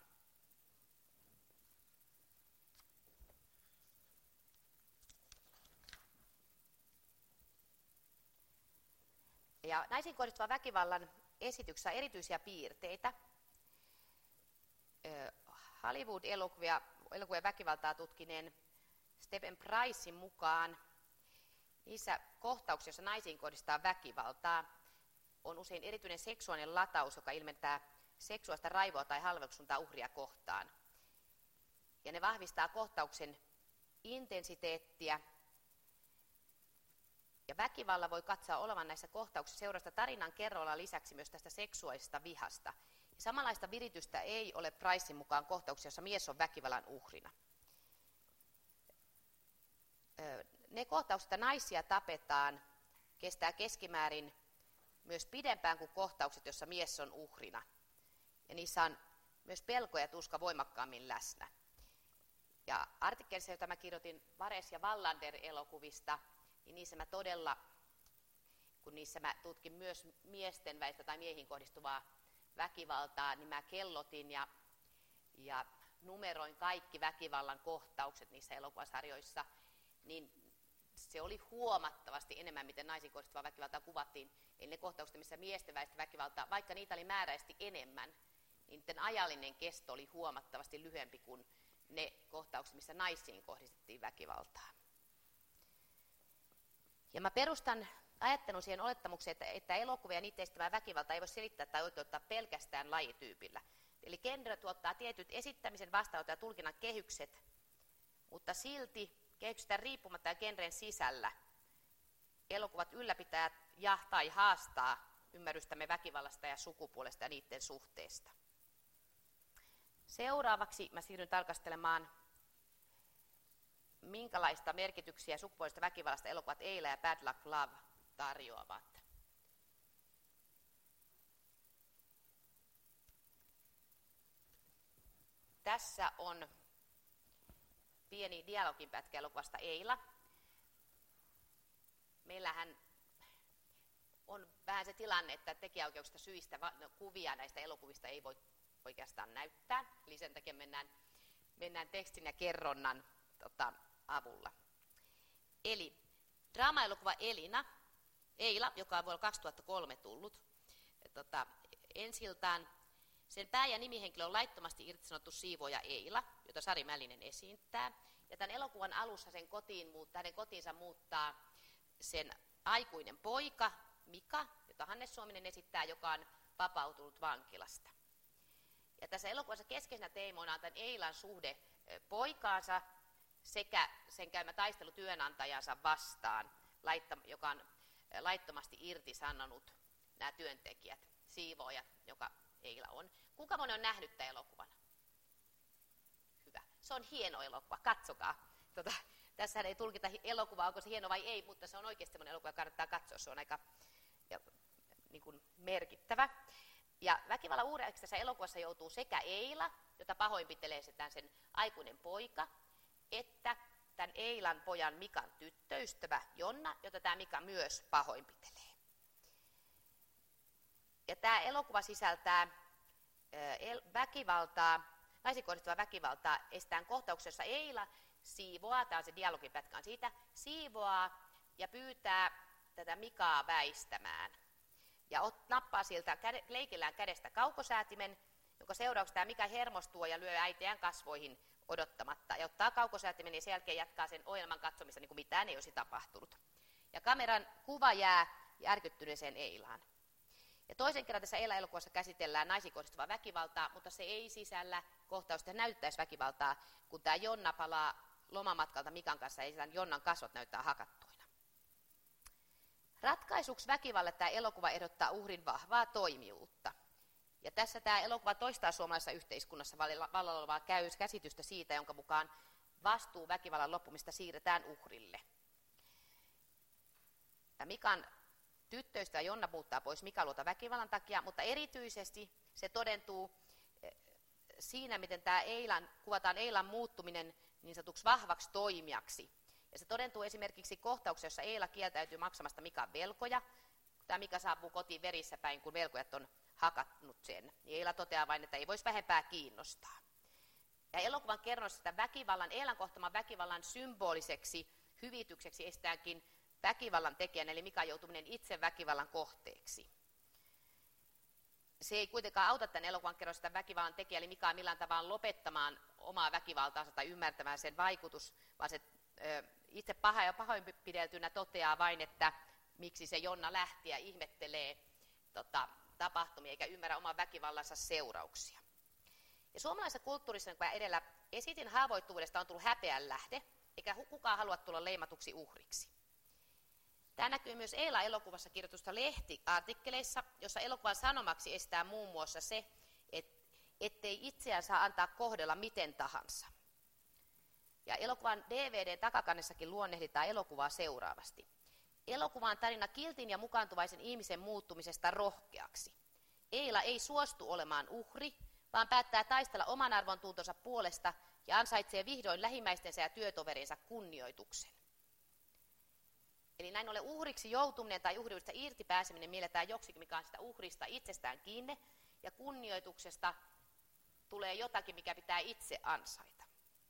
S1: Ja naisiin kohdistuvan väkivallan esityksessä on erityisiä piirteitä. Hollywood-elokuvia väkivaltaa tutkineen Stephen Pricein mukaan niissä kohtauksissa, joissa naisiin kohdistaa väkivaltaa, on usein erityinen seksuaalinen lataus, joka ilmentää seksuaalista raivoa tai halveksuntaa uhria kohtaan. Ja ne vahvistaa kohtauksen intensiteettiä. Ja väkivalla voi katsoa olevan näissä kohtauksissa seurasta tarinan kerralla lisäksi myös tästä seksuaalisesta vihasta. Ja samanlaista viritystä ei ole Pricein mukaan kohtauksissa, jossa mies on väkivallan uhrina. Ne kohtaukset, että naisia tapetaan, kestää keskimäärin myös pidempään kuin kohtaukset, jossa mies on uhrina. Ja niissä on myös pelko ja tuska voimakkaammin läsnä. Ja artikkelissa, jota mä kirjoitin Vares ja Wallander-elokuvista, niin niissä mä todella, kun niissä mä tutkin myös miesten välistä tai miehiin kohdistuvaa väkivaltaa, niin mä kellotin ja numeroin kaikki väkivallan kohtaukset niissä elokuvasarjoissa, niin se oli huomattavasti enemmän, miten naisiin kohdistuvaa väkivaltaa kuvattiin. Eli ne kohtaukset, missä miesten välistä väkivaltaa, vaikka niitä oli määräisesti enemmän, niin niiden ajallinen kesto oli huomattavasti lyhyempi kuin ne kohtaukset, missä naisiin kohdistettiin väkivaltaa. Ja mä perustan ajattelun siihen olettamukseen, että elokuvia ja niitä esittämää väkivaltaa ei voi selittää tai oikeuttaa pelkästään lajityypillä. Eli genre tuottaa tietyt esittämisen, vastaanoton ja tulkinnan kehykset, mutta silti kehyksestä riippumatta ja genren sisällä elokuvat ylläpitää ja tai haastaa ymmärrystämme väkivallasta ja sukupuolesta ja niiden suhteesta. Seuraavaksi mä siirryn tarkastelemaan, minkälaista merkityksiä sukupuolista väkivallasta elokuvat Eila ja Bad Luck Love tarjoavat. Tässä on pieni dialogin pätkä elokuvasta Eila. Meillähän on vähän se tilanne, että tekijäoikeuksista syistä kuvia näistä elokuvista ei voi oikeastaan näyttää. Eli sen takia mennään tekstin ja kerronnan avulla. Eli draama-elokuva Eila, joka on vuonna 2003 tullut, ensiltään sen pää- ja nimihenkilö on laittomasti irtisanottu siivooja Eila, jota Sari Mällinen esiintää. Ja tämän elokuvan alussa hänen kotiinsa muuttaa sen aikuinen poika Mika, jota Hannes Suominen esittää, joka on vapautunut vankilasta. Ja tässä elokuvassa keskeisenä teemona on tämän Eilan suhde poikaansa sekä sen käymä taistelu työnantajansa vastaan, joka on laittomasti irtisanonut nämä työntekijät, siivoojat, joka Eila on. Kuinka moni on nähnyt tämän elokuvan? Hyvä. Se on hieno elokuva, katsokaa. Tässähän ei tulkita elokuvaa, onko se hieno vai ei, mutta se on oikeasti sellainen elokuva, kannattaa katsoa, se on aika niin kuin merkittävä. Ja väkivallan uhreiksi tässä elokuvassa joutuu sekä Eila, jota pahoinpitelee sen aikuinen poika, että tämän Eilan pojan Mikan tyttöystävä Jonna, jota tämä Mika myös pahoinpitelee. Ja tämä elokuva sisältää väkivaltaa, naisiin kohdistuvaa väkivaltaa, estetään kohtauksessa Eila siivoaa, tämä on se dialogipätkä on siitä, siivoaa ja pyytää tätä Mikaa väistämään. Ja nappaa siltä leikillään kädestä kaukosäätimen, jonka seurauksena tämä Mika hermostuu ja lyö äitiään kasvoihin odottamatta. Ja ottaa kaukosäätimen ja sen jälkeen jatkaa sen ohjelman katsomista, niin kuin mitään ei olisi tapahtunut. Ja kameran kuva jää järkyttyneeseen Eilaan. Ja toisen kerran tässä Eila-elokuvassa käsitellään naisiin kohdistuvaa väkivaltaa, mutta se ei sisällä kohtausta näyttäisi väkivaltaa, kun tämä Jonna palaa lomamatkalta Mikan kanssa ja Jonnan kasvot näyttää hakattuina. Ratkaisuksi väkivalle tämä elokuva ehdottaa uhrin vahvaa toimijuutta. Ja tässä tämä elokuva toistaa suomalaisessa yhteiskunnassa vallalla olevaa käsitystä siitä, jonka mukaan vastuu väkivallan loppumista siirretään uhrille. Ja Mikan tyttöystävä Jonna muuttaa pois Mikan luota väkivallan takia, mutta erityisesti se todentuu siinä, miten kuvataan Eilan muuttuminen niin sanotuksi vahvaksi toimijaksi. Ja se todentuu esimerkiksi kohtauksessa, jossa Eila kieltäytyy maksamasta Mikan velkoja. Tämä Mika saapuu kotiin verissä päin, kun velkojat on hakannut sen. Niin Eila toteaa vain, että ei voisi vähempää kiinnostaa. Ja elokuvan kerronnossa sitä Eilan kohtaman väkivallan symboliseksi hyvitykseksi estetäänkin väkivallan tekijän, eli Mikan joutuminen itse väkivallan kohteeksi. Se ei kuitenkaan auta tämän elokuvan kerronnossa sitä väkivallan tekijä, eli Mikaa millään tavalla lopettamaan omaa väkivaltaansa tai ymmärtämään sen vaikutus, vaan se itse pahoinpideltynä toteaa vain, että miksi se Jonna lähti ja ihmettelee tapahtumia eikä ymmärrä oman väkivallansa seurauksia. Ja suomalaisessa kulttuurissa, kun edellä esitin, haavoittuvuudesta on tullut häpeän lähde, eikä kukaan halua tulla leimatuksi uhriksi. Tämä näkyy myös Eila-elokuvassa kirjoitusta lehtiartikkeleissa, jossa elokuvan sanomaksi estää muun muassa se, ettei itseään saa antaa kohdella miten tahansa. Ja elokuvan DVD-takakannessakin luonnehditaan elokuvaa seuraavasti. Elokuva on tarina kiltin ja mukaantuvaisen ihmisen muuttumisesta rohkeaksi. Eila ei suostu olemaan uhri, vaan päättää taistella oman arvontuntonsa puolesta ja ansaitsee vihdoin lähimmäistensä ja työtoverinsa kunnioituksen. Eli näin ollen uhriksi joutuminen tai uhriudesta irti pääseminen mielletään joksikin, mikä on sitä uhrista itsestään kiinni, ja kunnioituksesta tulee jotakin, mikä pitää itse ansaita.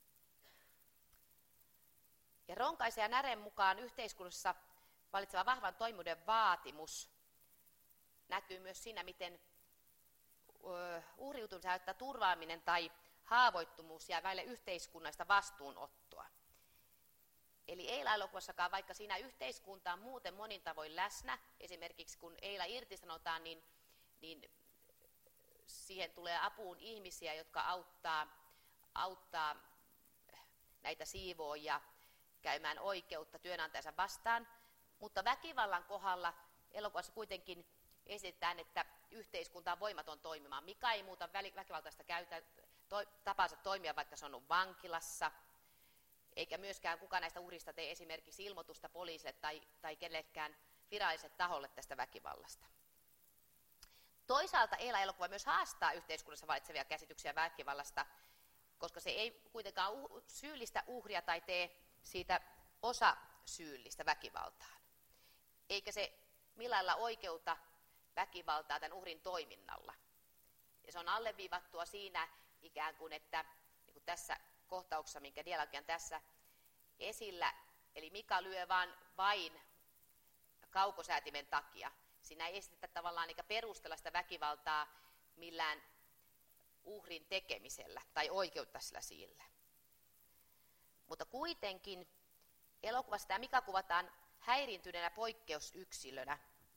S1: Ja Ronkaisen ja Nären mukaan yhteiskunnassa valitseva vahvan toimijuuden vaatimus näkyy myös siinä, miten uhriutumisen aiheuttaa turvaaminen tai haavoittumus jää väille yhteiskunnallista vastuunottoa. Eli Eila-elokuvassakaan, vaikka siinä yhteiskunta on muuten monin tavoin läsnä, esimerkiksi kun Eila irtisanotaan, niin siihen tulee apuun ihmisiä, jotka auttaa näitä siivoojia käymään oikeutta työnantajansa vastaan, mutta väkivallan kohdalla elokuvassa kuitenkin esitetään, että yhteiskunta on voimaton toimimaan. Mika ei muuta väkivaltaista tapansa toimia, vaikka se on ollut vankilassa, eikä myöskään kukaan näistä uhrista tee esimerkiksi ilmoitusta poliisille tai kenellekään viralliselle taholle tästä väkivallasta. Toisaalta Eila-elokuva myös haastaa yhteiskunnassa valitsevia käsityksiä väkivallasta, koska se ei kuitenkaan syyllistä uhria tai tee siitä osa syyllistä väkivaltaan. Eikä se millään lailla oikeuta väkivaltaa tämän uhrin toiminnalla. Ja se on alleviivattua siinä ikään kuin, että niin kuin tässä kohtauksessa, minkä dialogi on tässä esillä, eli Mika lyö vain kaukosäätimen takia. Siinä ei esitetä tavallaan eikä perustella sitä väkivaltaa millään uhrin tekemisellä tai oikeutta sillä. Mutta kuitenkin elokuvassa tämä Mika kuvataan häiriintyneenä poikkeusyksilönä,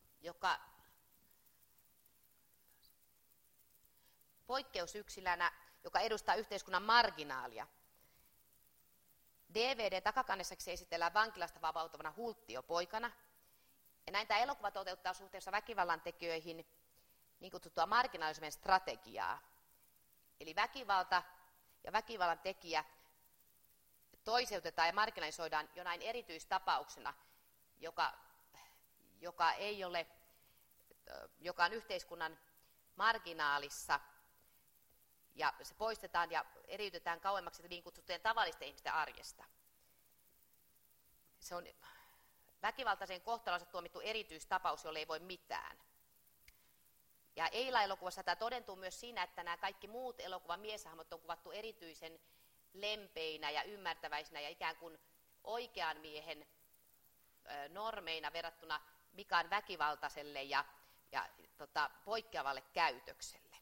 S1: joka edustaa yhteiskunnan marginaalia. DVD-takakannessaksi esitellään vankilasta vapautuvana hulttiopoikana. Ja näin tämä elokuva toteuttaa suhteessa väkivallan tekijöihin niin kutsuttua marginaalisuuden strategiaa. Eli väkivalta ja väkivallan tekijä toiseutetaan ja marginalisoidaan jonain erityistapauksena, joka on yhteiskunnan marginaalissa, ja se poistetaan ja eriytetään kauemmaksi niin kutsuttujen tavallisten ihmisten arjesta. Se on väkivaltaisen kohtalonsa tuomittu erityistapaus, jolle ei voi mitään. Ja Eila-elokuvassa tämä todentuu myös siinä, että nämä kaikki muut elokuvan mieshahmot on kuvattu erityisen lempeinä ja ymmärtäväisinä ja ikään kuin oikean miehen normeina verrattuna mikään väkivaltaiselle ja poikkeavalle käytökselle.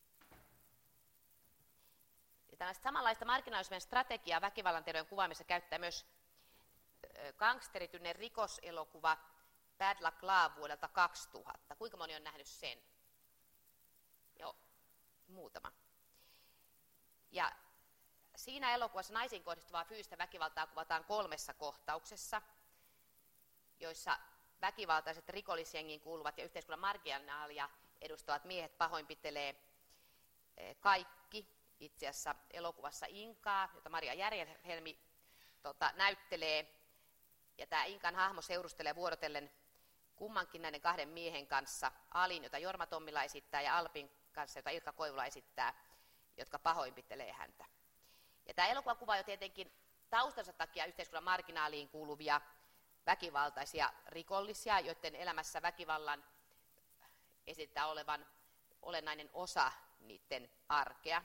S1: Ja tällaista samanlaista marginalisoimisen strategiaa väkivallan teoiden kuvaamisessa käyttää myös gangsterityinen rikoselokuva Bad Luck Love vuodelta 2000. Kuinka moni on nähnyt sen? Joo, muutama. Ja siinä elokuvassa naisiin kohdistuvaa fyysistä väkivaltaa kuvataan 3 kohtauksessa, joissa väkivaltaiset rikollisjengiin kuuluvat ja yhteiskunnan marginaalia edustavat miehet pahoinpitelee kaikki itse asiassa elokuvassa Inkaa, jota Maria Järjelhelmi näyttelee. Ja tämä Inkan hahmo seurustelee vuorotellen kummankin näiden 2 miehen kanssa, Alin, jota Jorma Tommila esittää, ja Alpin kanssa, jota Ilkka Koivula esittää, jotka pahoinpitelee häntä. Ja tämä elokuva kuvaa jo tietenkin taustansa takia yhteiskunnan marginaaliin kuuluvia väkivaltaisia rikollisia, joiden elämässä väkivallan esittää olevan olennainen osa niiden arkea.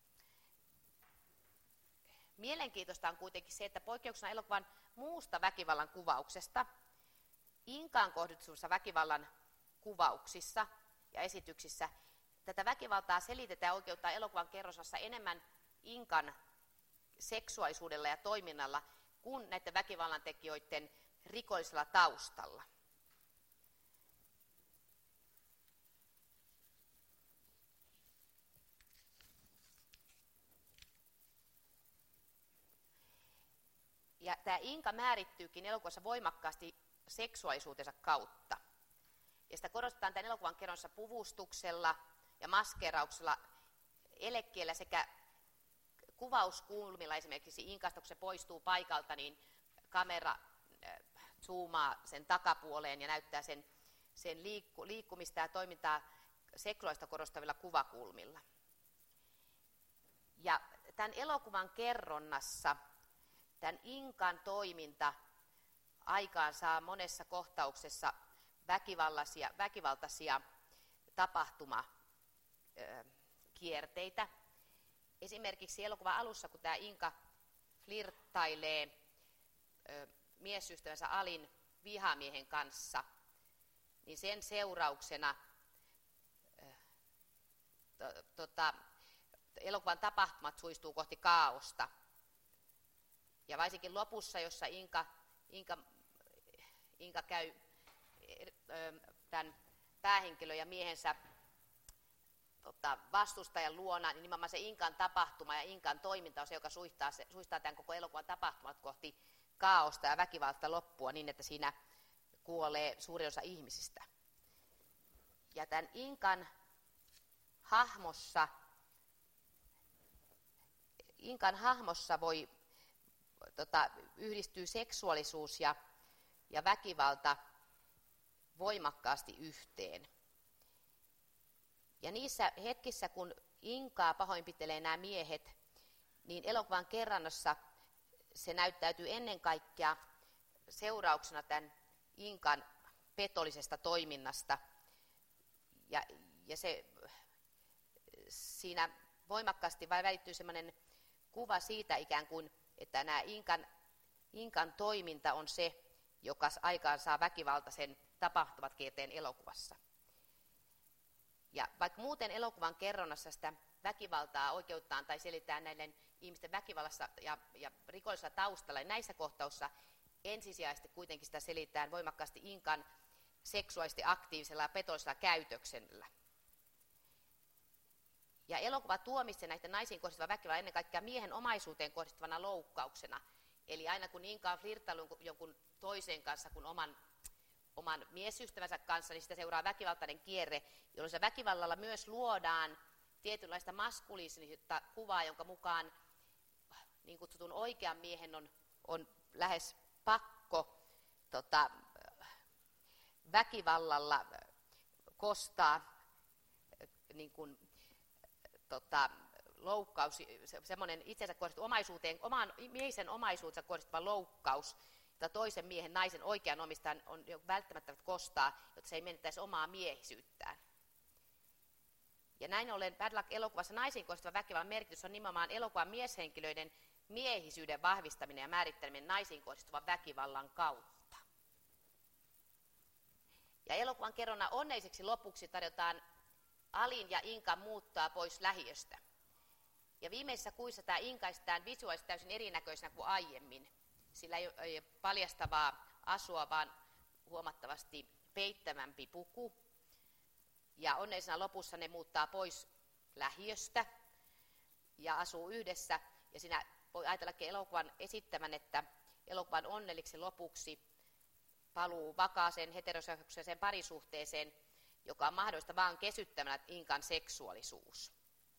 S1: Mielenkiintoista on kuitenkin se, että poikkeuksena elokuvan muusta väkivallan kuvauksesta, Inkaan kohdistuvissa väkivallan kuvauksissa ja esityksissä tätä väkivaltaa selitetään ja oikeuttaa elokuvan kerrosassa enemmän Inkan seksuaalisuudella ja toiminnalla kuin näiden väkivallan tekijöiden rikollisella taustalla. Ja tämä Inka määrittyykin elokuvassa voimakkaasti seksuaalisuutensa kautta. Ja sitä korostetaan tämän elokuvan kerronsa puvustuksella ja maskeerauksella, elekkeellä sekä kuvauskulmilla. Esimerkiksi Inkasta, kun se poistuu paikalta, niin kamera zoomaa sen takapuoleen ja näyttää sen liikkumista ja toimintaa seksuaalista korostavilla kuvakulmilla. Ja tämän elokuvan kerronnassa tämän Inkan toiminta aikaan saa monessa kohtauksessa väkivaltaisia tapahtumakierteitä. Esimerkiksi elokuvan alussa, kun tämä Inka flirttailee miesystävänsä Alin vihamiehen kanssa, niin sen seurauksena elokuvan tapahtumat suistuu kohti kaaosta. Ja varsinkin lopussa, jossa Inka käy tämän päähenkilön ja miehensä vastustajan luona, niin nimenomaan se Inkan tapahtuma ja Inkan toiminta on se, joka suistaa tämän koko elokuvan tapahtumat kohti kaaosta ja väkivalta loppua niin, että siinä kuolee suurin osa ihmisistä. Ja tämän Inkan hahmossa voi yhdistyy seksuaalisuus ja väkivalta voimakkaasti yhteen. Ja niissä hetkissä, kun Inkaa pahoinpitelee nämä miehet, niin elokuvan kerrannassa se näyttäytyy ennen kaikkea seurauksena tämän Inkan petollisesta toiminnasta. Ja siinä voimakkaasti välittyy sellainen kuva siitä ikään kuin, että nämä Inkan toiminta on se, joka aikaan saa väkivaltaisen tapahtumat kierteen elokuvassa. Ja vaikka muuten elokuvan kerronnassa sitä väkivaltaa oikeuttaan tai selitään näiden ihmisten väkivallassa ja rikollisella taustalla, niin näissä kohtauksissa ensisijaisesti kuitenkin sitä selitään voimakkaasti Inkan seksuaalisesti aktiivisella ja petollisella käytöksellä. Ja elokuva tuomitsee näiden naisiin kohdistuva väkivallan ennen kaikkea miehen omaisuuteen kohdistuvana loukkauksena. Eli aina kun Inka on flirttailu jonkun toisen kanssa kuin oman miesystävänsä kanssa, niin sitä seuraa väkivaltainen kierre, jolloin se väkivallalla myös luodaan tietynlaista maskuliinista kuvaa, jonka mukaan niin kutsutun oikean miehen on lähes pakko väkivallalla kostaa niin kuin, loukkaus, semmoinen itsensä kohdistuva omaisuuteen, oman miehen omaisuutensa kohdistuva loukkaus, jota toisen miehen, naisen oikean omistajan on välttämättä kostaa, jotta se ei menettäisi omaa miehisyyttään. Ja näin ollen Bad Luck-elokuvassa naisiin kohdistuva väkivallan merkitys on nimenomaan elokuvan mieshenkilöiden miehisyyden vahvistaminen ja määritteleminen naisiin kohdistuvan väkivallan kautta. Ja elokuvan kerronna onnelliseksi lopuksi tarjotaan Alin ja Inkan muuttaa pois lähiöstä. Ja viimeisessä kuvissa tämä Inkaistaan visuaalisesti täysin erinäköisenä kuin aiemmin. Sillä ei ole paljastavaa asua, vaan huomattavasti peittävämpi puku. Ja onnellisena lopussa ne muuttaa pois lähiöstä ja asuu yhdessä. Ja siinä voi ajatellakin elokuvan esittämän, että elokuvan onnelliksi lopuksi paluu vakaaseen heteroseksuaaliseen parisuhteeseen, joka on mahdollista vain kesyttämällä Inkan seksuaalisuus.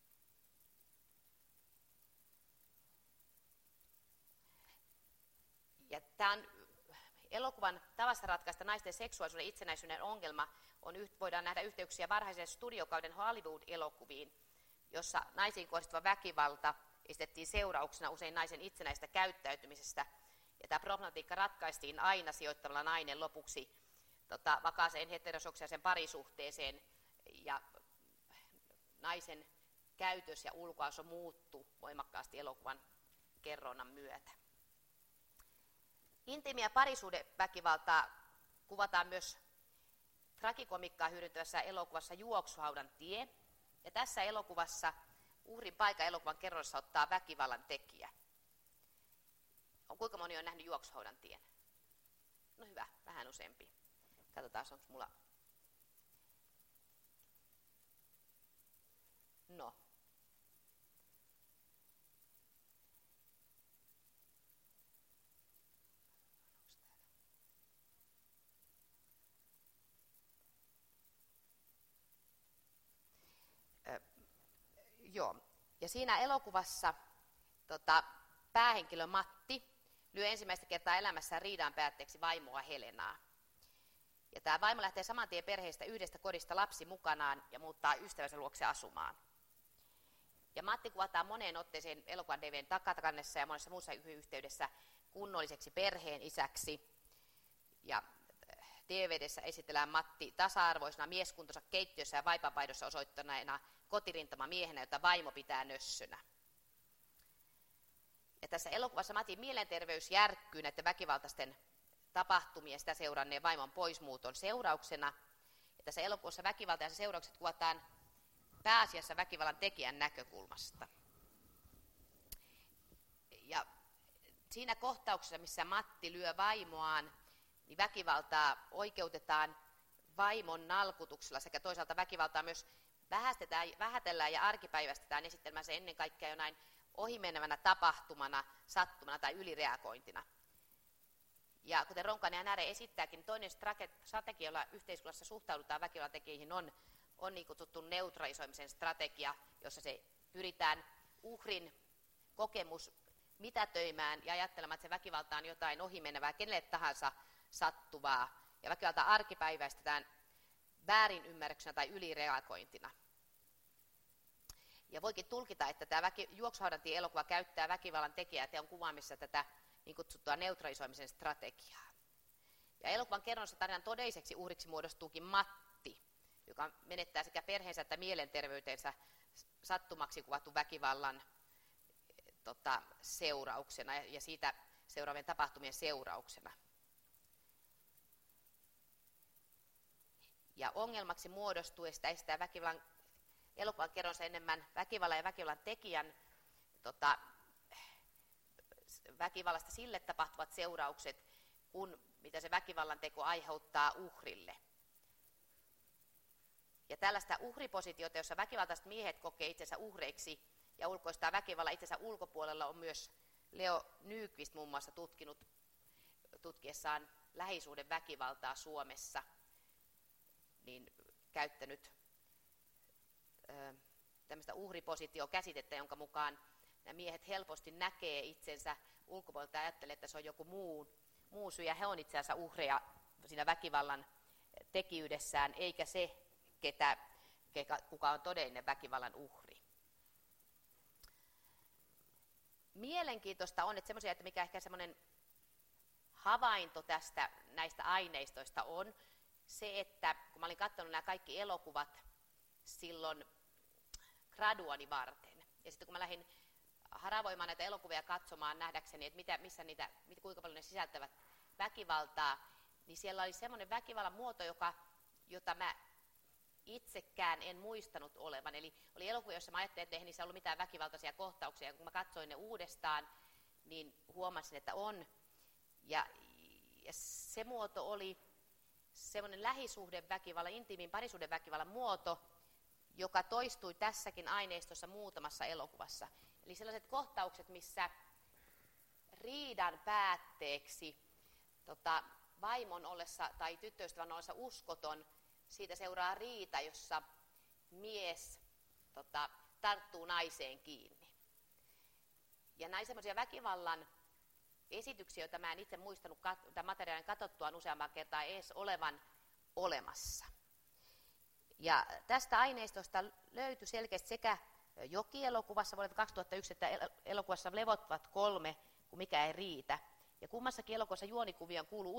S1: Ja tämän elokuvan tavassa ratkaista naisten seksuaalisuuden itsenäisyyden ongelma voidaan nähdä yhteyksiä varhaisen studiokauden Hollywood-elokuviin, jossa naisiin kohdistuva väkivalta esitettiin seurauksena usein naisen itsenäistä käyttäytymisestä. Ja tämä problematiikka ratkaistiin aina sijoittamalla nainen lopuksi vakaaseen heteroseksuaaliseen parisuhteeseen, ja naisen käytös ja ulkoasu muuttui voimakkaasti elokuvan kerronnan myötä. Intiimiä parisuhdeväkivaltaa kuvataan myös tragikomikkaa hyödyntävässä elokuvassa Juoksuhaudan tie. Ja tässä elokuvassa uhrin paikan elokuvan kerronnassa ottaa väkivallan tekijä. Kuinka moni on nähnyt Juoksuhaudan tien? No hyvä, vähän useampi. Katsotaan, onko mulla... No. Joo. Ja siinä elokuvassa päähenkilö Matti lyö ensimmäistä kertaa elämässään riidan päätteeksi vaimoa Helenaa. Ja tämä vaimo lähtee saman tien perheestä yhdestä kodista lapsi mukanaan ja muuttaa ystävänsä luokse asumaan. Ja Matti kuvataan moneen otteeseen elokuvan DV:n takakannessa ja monessa muussa yhteydessä kunnolliseksi perheen isäksi. Ja DVD:ssä esitellään Matti tasa-arvoisena mieskuntonsa keittiössä ja vaipanvaihdossa osoittaneena kotirintamamiehenä, jota vaimo pitää nössönä. Ja tässä elokuvassa Matin mielenterveys järkkyy näiden väkivaltaisten tapahtumien sitä seuranneen vaimon poismuuton seurauksena. Ja tässä elokuvassa väkivalta ja seuraukset kuvataan pääasiassa väkivallan tekijän näkökulmasta. Ja siinä kohtauksessa, missä Matti lyö vaimoaan, niin väkivaltaa oikeutetaan vaimon nalkutuksella sekä toisaalta väkivaltaa myös vähätellään ja arkipäiväistetään esittelemään se ennen kaikkea jonain ohimenevänä tapahtumana, sattumana tai ylireagointina. Ja kuten Ronkainen ja Näre esittääkin, niin toinen strategia, jolla yhteiskunnassa suhtaudutaan väkivallantekijöihin, on niin kutsuttu neutralisoimisen strategia, jossa se pyritään uhrin kokemus mitätöimään ja ajattelemaan, että se väkivalta on jotain ohimenevää, kenelle tahansa sattuvaa. Ja väkivalta arkipäiväistetään väärinymmärryksenä tai ylireagointina. Ja voikin tulkita, että tämä Juoksuhaudan tie -elokuva käyttää väkivallan tekijää teon kuvaamisessa tätä niin kutsuttua neutralisoimisen strategiaa. Ja elokuvan kerronnassa tarinan todelliseksi uhriksi muodostuukin Matti, joka menettää sekä perheensä että mielenterveytensä sattumaksi kuvatun väkivallan seurauksena ja siitä seuraavien tapahtumien seurauksena. Ja ongelmaksi muodostuu, ja sitä estää elokuvan kerronsa enemmän väkivallan ja väkivallan tekijän väkivallasta sille tapahtuvat seuraukset, kuin mitä se väkivallan teko aiheuttaa uhrille. Ja tällaista uhripositiota, jossa väkivaltaiset miehet kokee itsensä uhreiksi ja ulkoistaa väkivallan itsensä ulkopuolella, on myös Leo Nyqvist muun muassa tutkiessaan lähisuuden väkivaltaa Suomessa, niin käyttänyt tämmöistä uhripositiokäsitettä, jonka mukaan nämä miehet helposti näkee itsensä ulkopuolelta ja ajattelee, että se on joku muu syy, ja he on itse asiassa uhreja siinä väkivallan tekijyydessään, eikä se, kuka on todellinen väkivallan uhri. Mielenkiintoista on, että semmoisia, että mikä ehkä semmoinen havainto näistä aineistoista on se, että kun mä olin katsonut nämä kaikki elokuvat silloin graduani varten, ja sitten kun mä lähdin haravoimaan näitä elokuvia katsomaan nähdäkseni, että kuinka paljon ne sisältävät väkivaltaa, niin siellä oli semmoinen väkivallan muoto, jota mä itsekään en muistanut olevan. Eli oli elokuvia, joissa mä ajattelin, että ei niissä ollut mitään väkivaltaisia kohtauksia, ja kun mä katsoin ne uudestaan, niin huomasin, että on. Ja se muoto oli semmoinen lähisuhdeväkivallan, intiimin parisuhdeväkivallan muoto, joka toistui tässäkin aineistossa muutamassa elokuvassa. Eli sellaiset kohtaukset, missä riidan päätteeksi vaimon ollessa tai tyttöystävän ollessa uskoton, siitä seuraa riita, jossa mies tarttuu naiseen kiinni. Ja näin semmoisia väkivallan esityksiä, joita mä en itse muistanut tämän materiaalin katsottuaan useamman kertaa edes olevan olemassa. Ja tästä aineistosta löytyi selkeästi sekä Joki-elokuvassa vuodelta 2001, että elokuvassa Levottomat 3, kun mikä ei riitä. Ja kummassakin elokuvassa juonikuvioon kuuluu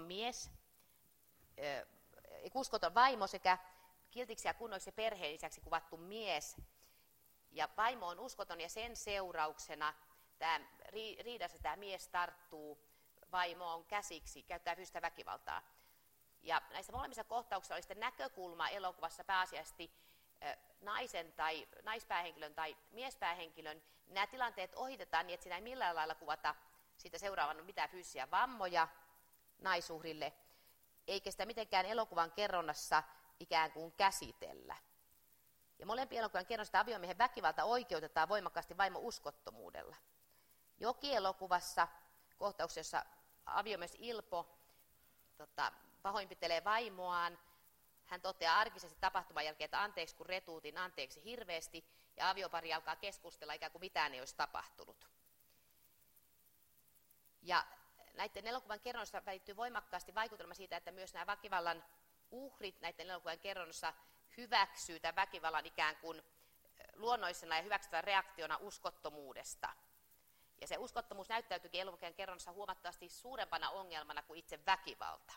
S1: uskoton vaimo sekä kiltiksi ja kunnoiksi perheen lisäksi kuvattu mies. Ja vaimo on uskoton ja sen seurauksena riidassa tämä mies tarttuu vaimoon käsiksi, käyttää fyysistä väkivaltaa. Ja näissä molemmissa kohtauksissa oli sitten näkökulma elokuvassa pääasiallisesti naisen tai naispäähenkilön tai miespäähenkilön. Nämä tilanteet ohitetaan niin, että siinä ei millään lailla kuvata siitä seuraavan mitään fyysisiä vammoja naisuhrille, eikä sitä mitenkään elokuvan kerronnassa ikään kuin käsitellä. Ja molempien elokuvan kerronnassa aviomiehen väkivalta oikeutetaan voimakkaasti vaimon uskottomuudella. Joki-elokuvassa kohtauksessa, jossa aviomies Ilpo pahoinpitelee vaimoaan, hän toteaa arkisesti tapahtuman jälkeen, että anteeksi kun retuutin, anteeksi hirveästi, ja aviopari alkaa keskustella ikään kuin mitään ei olisi tapahtunut. Ja näiden elokuvan kerronnoissa välittyy voimakkaasti vaikutelma siitä, että myös nämä väkivallan uhrit näiden elokuvan kerronnossa hyväksyy tämän väkivallan ikään kuin luonnollisena ja hyväksyttävän reaktiona uskottomuudesta. Ja se uskottomuus näyttäytyykin elokuvan kerronnossa huomattavasti suurempana ongelmana kuin itse väkivalta.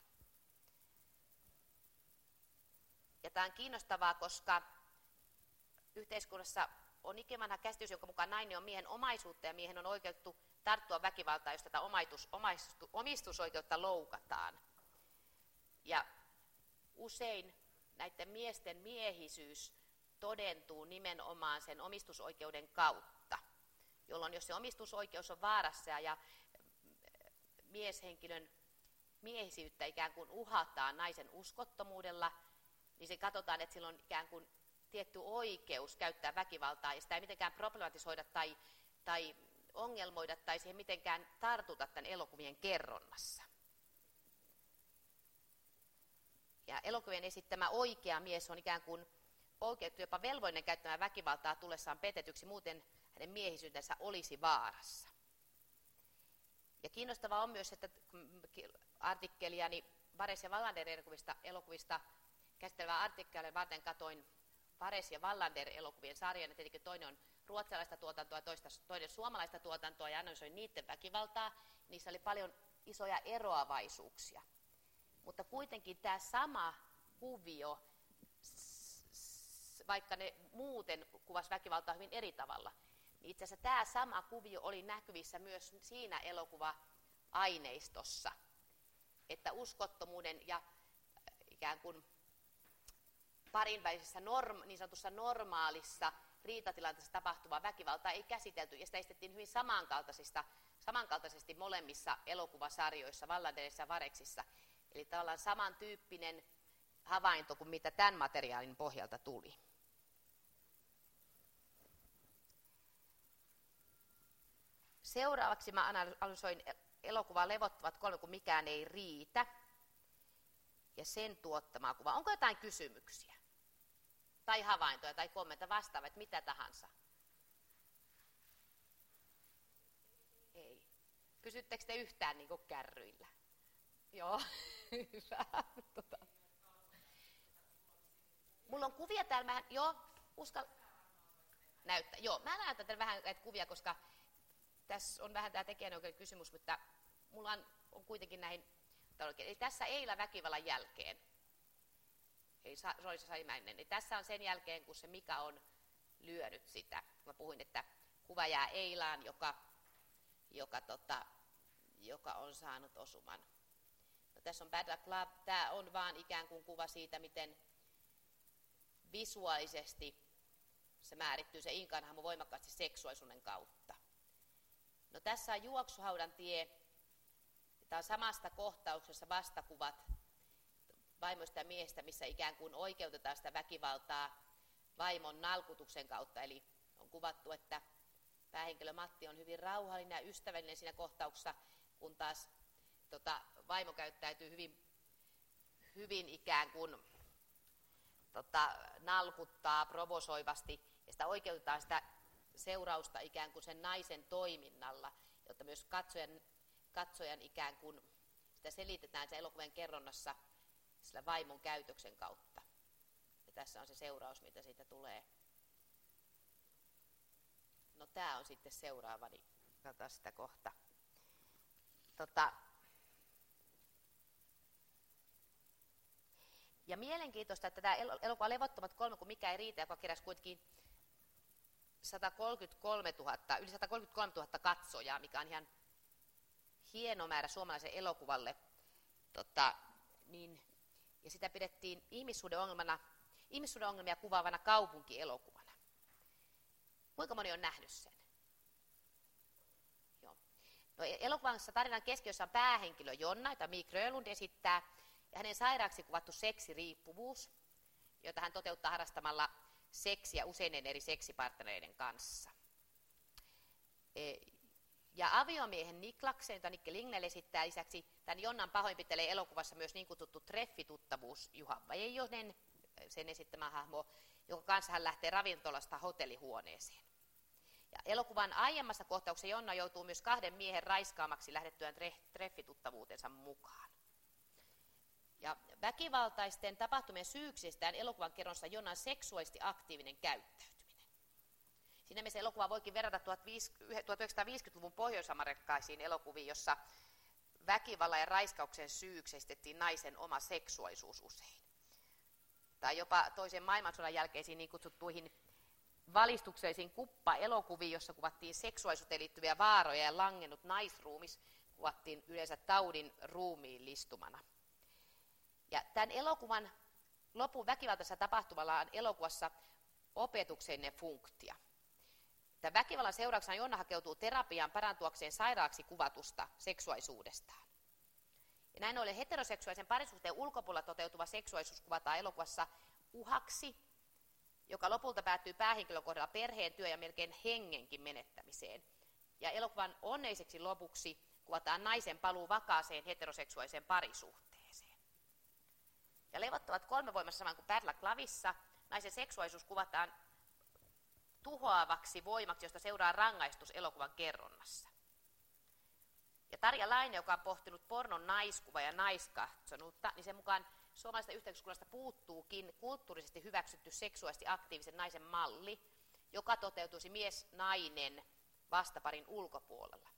S1: Ja tämä on kiinnostavaa, koska yhteiskunnassa on ikivanha käsitys, jonka mukaan nainen on miehen omaisuutta ja miehen on oikeutettu tarttua väkivaltaan, jos tätä omistusoikeutta loukataan. Ja usein näiden miesten miehisyys todentuu nimenomaan sen omistusoikeuden kautta, jolloin jos se omistusoikeus on vaarassa ja mieshenkilön miehisyyttä ikään kuin uhataan naisen uskottomuudella, niin se katsotaan, että sillä on ikään kuin tietty oikeus käyttää väkivaltaa, ja sitä ei mitenkään problematisoida tai ongelmoida tai siihen mitenkään tartuta tämän elokuvien kerronnassa. Ja elokuvien esittämä oikea mies on ikään kuin oikeutettu jopa velvollinen käyttämään väkivaltaa tullessaan petetyksi, muuten hänen miehisyytensä olisi vaarassa. Ja kiinnostavaa on myös, että artikkeliani Vares ja Wallander elokuvista käsittelevää artikkelia varten katoin Vares ja Wallander elokuvien sarjan, ja tietenkin toinen on ruotsalaista tuotantoa, toinen suomalaista tuotantoa, ja analysoin niiden väkivaltaa. Niissä oli paljon isoja eroavaisuuksia. Mutta kuitenkin tämä sama kuvio, vaikka ne muuten kuvasi väkivaltaa hyvin eri tavalla, niin itse asiassa tämä sama kuvio oli näkyvissä myös siinä elokuva-aineistossa, että uskottomuuden ja ikään kuin parin välisessä niin sanotussa normaalissa riitatilanteessa tapahtuvaa väkivaltaa ei käsitelty, ja sitä esitettiin hyvin samankaltaisesti molemmissa elokuvasarjoissa, Wallanderissa ja Vareksissa. Eli tavallaan samantyyppinen havainto kuin mitä tämän materiaalin pohjalta tuli. Seuraavaksi mä analysoin elokuvaa Levottomat 3, kun mikään ei riitä, ja sen tuottamaa kuvaa. Onko jotain kysymyksiä? Tai havaintoja tai kommentteja vastaavia, mitä tahansa? Pysyttekö te yhtään niin kuin kärryillä? Joo, hyvä. Mulla on kuvia täällä, näyttää. Joo, mä näytän teille vähän näitä kuvia, koska tässä on vähän tämä tekijänoikeuden kysymys, mutta mulla on kuitenkin näihin, eli tässä Eila väkivallan jälkeen, eli Roisa Saimäinen, niin tässä on sen jälkeen, kun se Mika on lyönyt sitä. Mä puhuin, että kuva jää Eilaan, joka on saanut osuman. No, tässä on Bad Luck Love. Tämä on vaan ikään kuin kuva siitä, miten visuaalisesti se määrittyy se Inkan hahmo voimakkaasti seksuaalisuuden kautta. No, tässä on Juoksuhaudan tie. Tämä on samasta kohtauksessa vastakuvat vaimoista ja miestä, missä ikään kuin oikeutetaan sitä väkivaltaa vaimon nalkutuksen kautta. Eli on kuvattu, että päähenkilö Matti on hyvin rauhallinen ja ystävällinen siinä kohtauksessa, kun taas vaimo käyttäytyy hyvin ikään kuin nalkuttaa provosoivasti, ja sitä oikeutetaan sitä seurausta ikään kuin sen naisen toiminnalla, jotta myös katsojan ikään kuin sitä selitetään se elokuvan kerronnassa sillä vaimon käytöksen kautta. Ja tässä on se seuraus, mitä siitä tulee. No, tämä on sitten seuraava, niin katsotaan sitä kohta. Ja mielenkiintoista, että tämä elokuva Levottomat 3, kun mikä ei riitä, joka keräsi kuitenkin yli 133 000 katsojaa, mikä on ihan hieno määrä suomalaisen elokuvalle. Ja sitä pidettiin ihmissuhde ongelmia kuvaavana kaupunkielokuvana. Kuinka moni on nähnyt sen? Joo. No, elokuvassa tarinan keskiössä on päähenkilö Jonna, jota Mik Grönlund esittää, ja hänen sairaaksi kuvattu seksiriippuvuus, jota hän toteuttaa harrastamalla seksiä useiden eri seksipartnereiden kanssa. Ja aviomiehen Niklaksen, jota Nikke Lignell esittää lisäksi, tämän Jonnan pahoinpitelee elokuvassa myös niin kutsuttu treffituttavuus Juha Veijonen, sen esittämä hahmo, jonka kanssa hän lähtee ravintolasta hotellihuoneeseen. Ja elokuvan aiemmassa kohtauksessa Jonna joutuu myös 2 miehen raiskaamaksi lähdettyään treffituttavuutensa mukaan. Ja väkivaltaisten tapahtumien syyksistään elokuvan kerronsa Jonnan seksuaalisesti aktiivinen käyttäytyminen. Siinä mielessä elokuva voikin verrata 1950-luvun pohjois-amerikkalaisiin elokuviin, jossa väkivallan ja raiskauksen syyksi esitettiin naisen oma seksuaalisuus usein. Tai jopa toisen maailmansodan jälkeisiin niin kutsuttuihin valistuksellisiin kuppa-elokuviin, jossa kuvattiin seksuaalisuuteen liittyviä vaaroja ja langennut naisruumis kuvattiin yleensä taudin ruumiillistumana. Ja tämän elokuvan lopun väkivaltaisessa tapahtumalla on elokuvassa opetuksellinen funktio. Tämän väkivallan seurauksena Jonna hakeutuu terapiaan parantuakseen sairaaksi kuvatusta seksuaalisuudestaan. Ja näin ollen heteroseksuaalisen parisuhteen ulkopuolella toteutuva seksuaalisuus kuvataan elokuvassa uhaksi, joka lopulta päättyy päähenkilön kohdalla perheen, työ ja melkein hengenkin menettämiseen. Ja elokuvan onneiseksi lopuksi kuvataan naisen paluu vakaaseen heteroseksuaaliseen parisuhteeseen. Ja Levottomat 3 voimassa saman kuin Bad Luck Lovessa naisen seksuaalisuus kuvataan tuhoavaksi voimaksi, josta seuraa rangaistus elokuvan kerronnassa. Ja Tarja Laine, joka on pohtinut pornon naiskuva ja naiskatsonuutta, niin sen mukaan suomalaisesta yhteiskunnasta puuttuukin kulttuurisesti hyväksytty seksuaalisesti aktiivisen naisen malli, joka toteutuisi mies-nainen vastaparin ulkopuolella.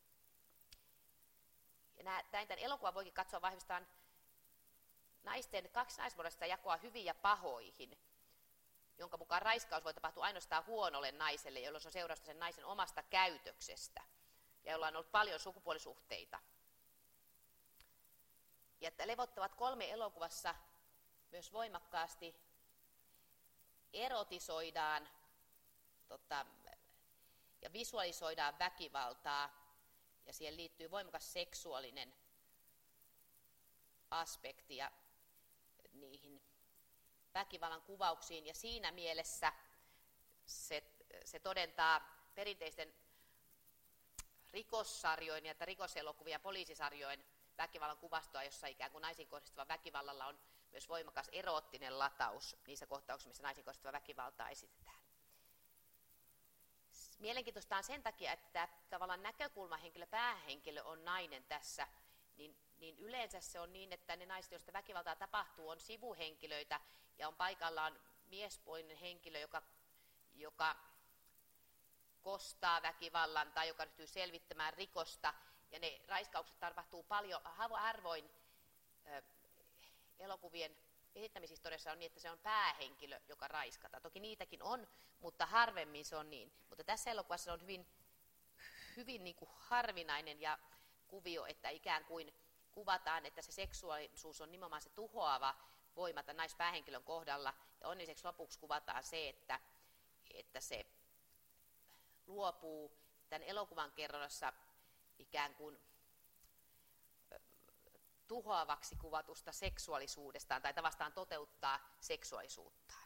S1: Ja tämän elokuvan voikin katsoa vahvistaan naisten 2 naismuodoista jakoa hyviin ja pahoihin, jonka mukaan raiskaus voi tapahtua ainoastaan huonolle naiselle, jolloin se on seurausta sen naisen omasta käytöksestä ja jolla on ollut paljon sukupuolisuhteita. Ja että Levottomat 3 elokuvassa myös voimakkaasti erotisoidaan ja visualisoidaan väkivaltaa, ja siihen liittyy voimakas seksuaalinen aspekti ja niihin väkivallan kuvauksiin, ja siinä mielessä se todentaa perinteisten rikossarjojen ja rikoselokuvien ja poliisisarjojen väkivallan kuvastoa, jossa ikään kuin naisiin kohdistuva väkivallalla on myös voimakas eroottinen lataus niissä kohtauksissa, missä naisiin kohdistuvaa väkivaltaa esitetään. Mielenkiintoista on sen takia, että tämä tavallaan näkökulmahenkilö, päähenkilö on nainen tässä, niin yleensä se on niin, että ne naiset, joista väkivaltaa tapahtuu, on sivuhenkilöitä ja on paikallaan miespuolinen henkilö, joka kostaa väkivallan tai joka ryhtyy selvittämään rikosta. Ja ne raiskaukset tapahtuu paljon harvoin elokuvien esittämishistoriassa on niin, että se on päähenkilö, joka raiskataan. Toki niitäkin on, mutta harvemmin se on niin. Mutta tässä elokuvassa se on hyvin niin kuin harvinainen ja kuvio, että ikään kuin kuvataan, että se seksuaalisuus on nimenomaan se tuhoava voima tämän naispäähenkilön kohdalla. Ja onnelliseksi lopuksi kuvataan se, että se luopuu tämän elokuvan kerronnassa ikään kuin tuhoavaksi kuvatusta seksuaalisuudestaan tai tavastaan toteuttaa seksuaalisuuttaan.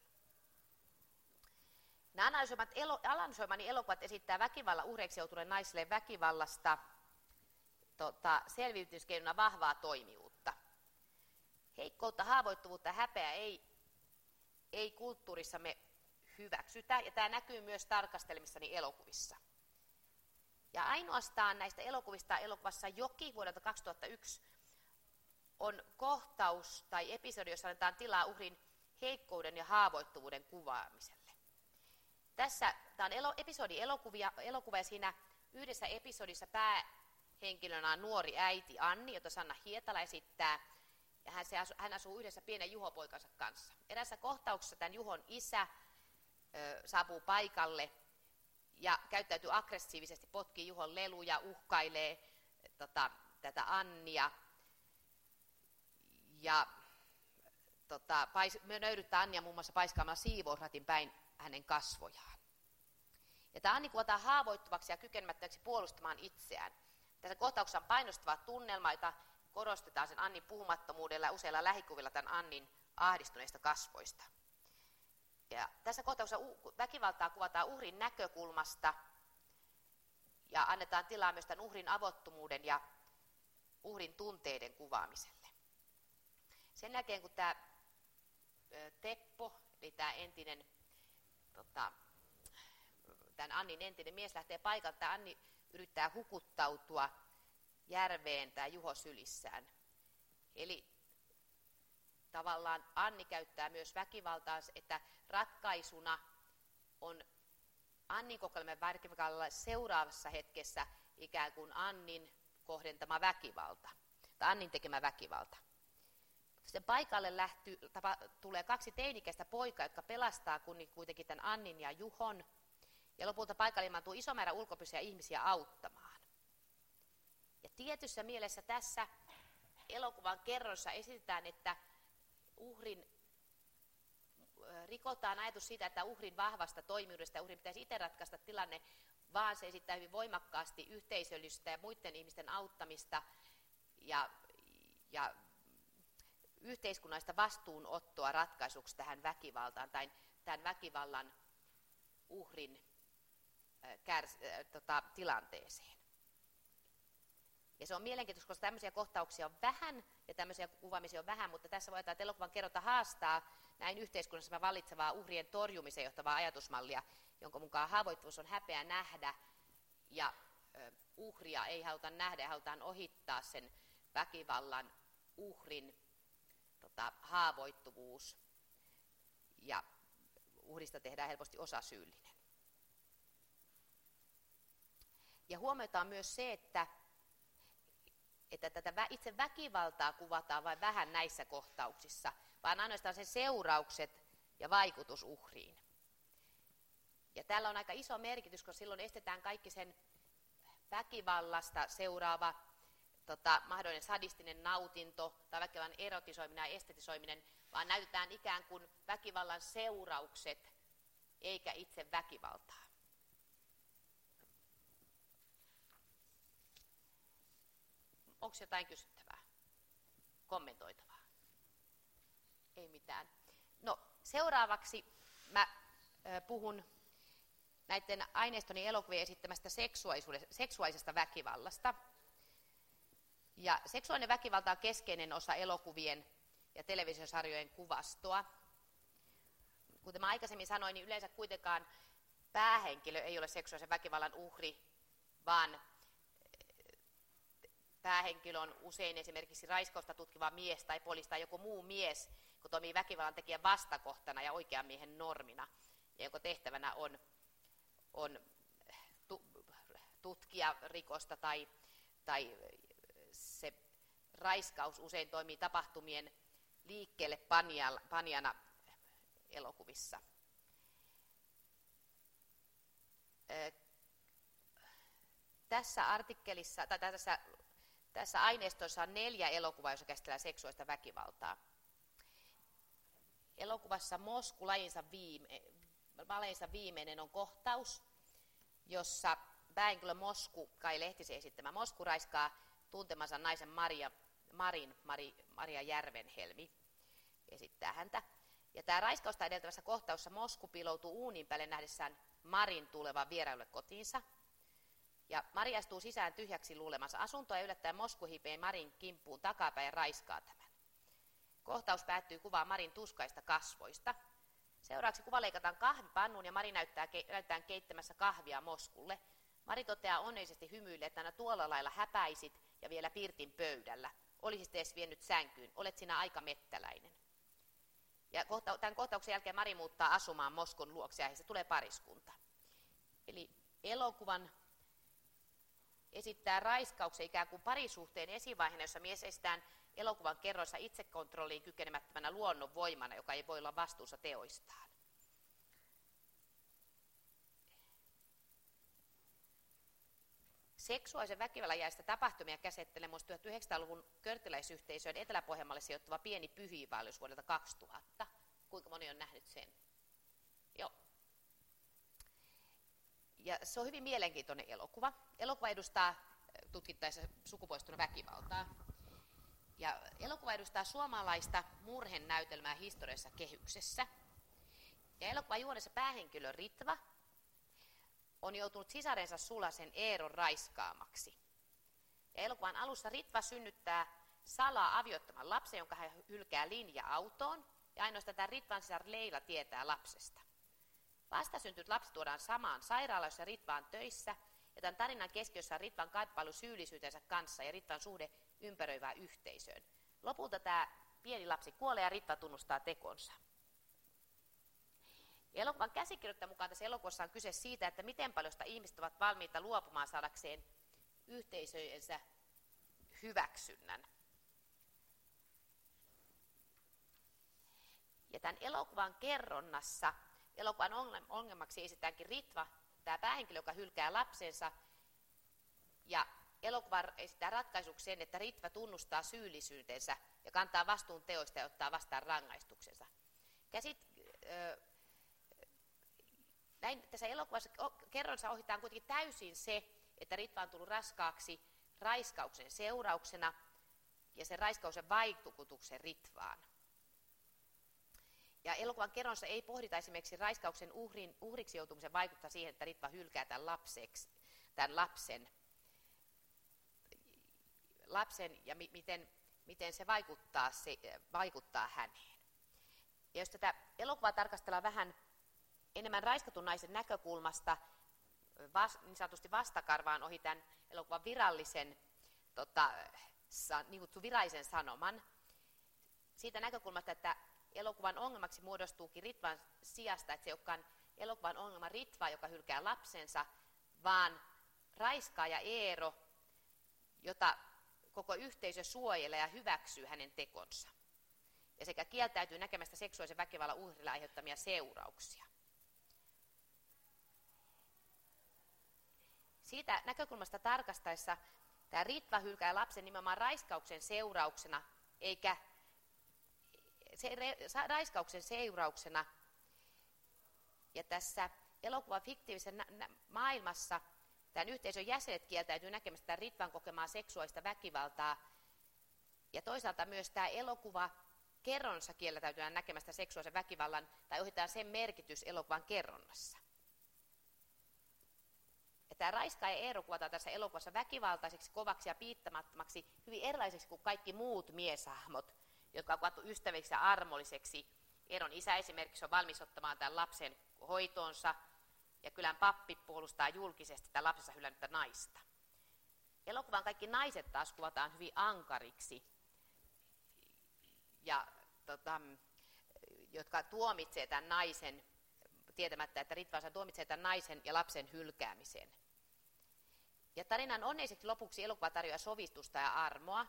S1: Nämä analysoimani elokuvat esittää väkivallan uhreiksi joutuneen naisille väkivallasta selviytymiskeinona vahvaa toimijuutta. Heikkoutta, haavoittuvuutta ja häpeää ei kulttuurissamme hyväksytä, ja tämä näkyy myös tarkastelemissani elokuvissa. Ja ainoastaan näistä elokuvassa Joki vuodelta 2001 on kohtaus tai episodi, jossa annetaan tilaa uhrin heikkouden ja haavoittuvuuden kuvaamiselle. Tämä on elokuva ja siinä yhdessä episodissa päähenkilönä on nuori äiti Anni, jota Sanna Hietala esittää, ja hän asuu yhdessä pienen Juho-poikansa kanssa. Erässä kohtauksessa tämän Juhon isä saapuu paikalle ja käyttäytyy aggressiivisesti, potkii Juhon leluja, uhkailee tätä Annia ja nöyryttää Annia muun muassa paiskaamalla siivousratin päin hänen kasvojaan. Ja tämä Anni kuvataan haavoittuvaksi ja kykenemättömäksi puolustamaan itseään. Tässä kohtauksessa on painostava tunnelma, jota korostetaan sen Annin puhumattomuudella ja useilla lähikuvilla tämän Annin ahdistuneista kasvoista. Ja tässä kohtauksessa väkivaltaa kuvataan uhrin näkökulmasta ja annetaan tilaa myös tämän uhrin avottomuuden ja uhrin tunteiden kuvaamiselle. Sen jälkeen kun tämä Teppo, eli tämä entinen, tämän Annin entinen mies lähtee paikalta, tämä Anni yrittää hukuttautua järveen tämä Juho sylissään. Eli tavallaan Anni käyttää myös väkivaltaa, että ratkaisuna on Annin kokeileman väkivallalla seuraavassa hetkessä ikään kuin Annin kohdentama väkivalta, tai Annin tekemä väkivalta. Sitten paikalle tulee 2 teinikäistä poikaa, jotka pelastaa kuitenkin tämän Annin ja Juhon, ja lopulta paikalle ilmaantuu iso määrä ulkopuolisia ihmisiä auttamaan. Ja tietyssä mielessä tässä elokuvan kerrossa esitetään, että rikotaan ajatus siitä, että uhrin vahvasta toimijuudesta uhrin pitäisi itse ratkaista tilanne, vaan se esittää hyvin voimakkaasti yhteisöllistä ja muiden ihmisten auttamista ja yhteiskunnallista vastuunottoa ratkaisuksi tähän väkivaltaan tai tämän väkivallan uhrin tilanteeseen. Ja se on mielenkiintoista, koska tämmöisiä kohtauksia on vähän ja tämmöisiä kuvaamisia on vähän, mutta tässä voi ajatella, että elokuvan kerronta haastaa näin yhteiskunnassa vallitsevaa uhrien torjumiseen johtavaa ajatusmallia, jonka mukaan haavoittuvuus on häpeä nähdä ja uhria ei haluta nähdä ja halutaan ohittaa sen väkivallan uhrin haavoittuvuus ja uhrista tehdään helposti osasyyllinen. Ja huomioitaan myös se, että tätä itse väkivaltaa kuvataan vain vähän näissä kohtauksissa, vaan ainoastaan sen seuraukset ja vaikutus uhriin. Ja tällä on aika iso merkitys, koska silloin estetään kaikki sen väkivallasta seuraava mahdollinen sadistinen nautinto tai väkivallan erotisoiminen ja estetisoiminen, vaan näytetään ikään kuin väkivallan seuraukset eikä itse väkivaltaa. Onko jotain kysyttävää? Kommentoitavaa? Ei mitään. No, seuraavaksi mä puhun näiden aineistoni elokuvien esittämästä seksuaalisesta väkivallasta. Ja seksuaalinen väkivalta on keskeinen osa elokuvien ja televisiosarjojen kuvastoa. Kuten mä aikaisemmin sanoin, niin yleensä kuitenkaan päähenkilö ei ole seksuaalisen väkivallan uhri, vaan päähenkilö on usein esimerkiksi raiskausta tutkiva mies tai poliisi tai joku muu mies, kun toimii väkivallan tekijän vastakohtana ja oikean miehen normina, ja jonka tehtävänä on tutkia rikosta tai se raiskaus usein toimii tapahtumien liikkeelle panijana elokuvissa. Tässä artikkelissa, tai tässä aineistossa on 4 elokuvaa, joissa käsitellään seksuaalista väkivaltaa. Elokuvassa Mosku, lajinsa viimeinen on kohtaus, jossa päähenkilö Mosku, Kai Lehtisen esittämä Mosku, raiskaa tuntemansa naisen Maria Järvenhelmi esittää häntä. Ja tämä raiskausta edeltävässä kohtauksessa Mosku piiloutuu uunin päälle nähdessään Marin tulevan vierailulle kotiinsa. Ja Mari astuu sisään tyhjäksi luulemansa asuntoa ja yllättäen Mosku hipee Marin kimppuun takapäin ja raiskaa tämän. Kohtaus päättyy kuvaan Marin tuskaista kasvoista. Seuraavaksi kuva leikataan kahvipannuun ja Mari näyttää keittämässä kahvia Moskulle. Mari toteaa onnellisesti hymyille, että aina tuolla lailla häpäisit ja vielä pirtin pöydällä. Olisit edes vienyt sänkyyn, olet sinä aika mettäläinen. Ja tämän kohtauksen jälkeen Mari muuttaa asumaan Moskun luokse ja heistä tulee pariskunta. Eli elokuvan esittää raiskauksen ikään kuin parisuhteen esivaiheena, jossa mies esitään elokuvan kerroissa itsekontrolliin kykenemättömänä luonnonvoimana, joka ei voi olla vastuussa teoistaan. Seksuaalisen väkivallan jäistä tapahtumia käsittelee myös 1900-luvun körttiläisyhteisöön Etelä-Pohjanmaalle sijoittuva Pieni pyhiinvaellus vuodelta 2000. Kuinka moni on nähnyt sen? Joo. Ja se on hyvin mielenkiintoinen elokuva. Elokuva edustaa tutkittaessa sukupuolista väkivaltaa. Ja elokuva edustaa suomalaista murhenäytelmää historiassa kehyksessä. Ja elokuvan juonessa päähenkilö Ritva on joutunut sisarensa sulasen Eeron raiskaamaksi. Ja elokuvan alussa Ritva synnyttää salaa aviottoman lapsen, jonka hän hylkää linja-autoon. Ja ainoastaan tämä Ritvan sisar Leila tietää lapsesta. Vastasyntynyt lapsi tuodaan samaan sairaalaan, jossa Ritva on töissä. Ja tämän tarinan keskiössä on Ritvan kamppailu syyllisyytensä kanssa ja Ritvan suhde ympäröivään yhteisöön. Lopulta tämä pieni lapsi kuolee ja Ritva tunnustaa tekonsa. Elokuvan käsikirjoittajan mukaan tässä elokuvassa on kyse siitä, että miten paljon ihmiset ovat valmiita luopumaan saadakseen yhteisöjensä hyväksynnän. Ja tämän elokuvan kerronnassa elokuvan ongelmaksi esitetäänkin Ritva, tämä päähenkilö, joka hylkää lapsensa, ja elokuva esittää ratkaisuksi sen, että Ritva tunnustaa syyllisyytensä ja kantaa vastuun teoista ja ottaa vastaan rangaistuksensa. Tässä elokuvassa kerronnassa ohitaan kuitenkin täysin se, että Ritva on tullut raskaaksi raiskauksen seurauksena ja sen raiskauksen vaikutuksen Ritvaan. Ja elokuvan kerronnassa ei pohdita esimerkiksi raiskauksen uhriksi joutumisen vaikuttaa siihen, että Ritva hylkää tämän lapsen ja miten se vaikuttaa häneen. Ja jos tätä elokuvaa tarkastellaan vähän enemmän raiskatun naisen näkökulmasta, niin sanotusti vastakarvaan ohi tämän elokuvan virallisen sanoman, siitä näkökulmasta, että elokuvan ongelmaksi muodostuukin Ritvan sijasta, että se ei olekaan elokuvan ongelma Ritva, joka hylkää lapsensa, vaan raiskaaja Eero, jota koko yhteisö suojelee ja hyväksyy hänen tekonsa. Ja sekä kieltäytyy näkemästä seksuaalisen väkivallan uhrille aiheuttamia seurauksia. Siitä näkökulmasta tarkastaessa tämä Ritva hylkää lapsen nimenomaan raiskauksen seurauksena, eikä raiskauksen seurauksena. Ja tässä elokuvan fiktiivisessä maailmassa tämän yhteisön jäsenet kieltäytyy näkemästä tämän Ritvan kokemaa seksuaalista väkivaltaa. Ja toisaalta myös tämä elokuva kerronnassa kieltäytyy näkemästä seksuaalisen väkivallan tai ohitaan sen merkitys elokuvan kerronnassa. Ja tämä raiskaaja Eero kuvataan tässä elokuvassa väkivaltaiseksi, kovaksi ja piittamattomaksi, hyvin erilaiseksi kuin kaikki muut mieshahmot, jotka on kuvattu ystäviksi ja armolliseksi. Eeron isä esimerkiksi on valmis ottamaan tämän lapsen hoitoonsa ja kylän pappi puolustaa julkisesti tätä lapsensa hylännyttä naista. Elokuvan kaikki naiset taas kuvataan hyvin ankariksi, ja, jotka tuomitsee tämän naisen, tietämättä, että Ritva tuomitsee tämän naisen ja lapsen hylkäämisen. Ja tarinan onneiseksi lopuksi elokuva tarjoaa sovistusta ja armoa.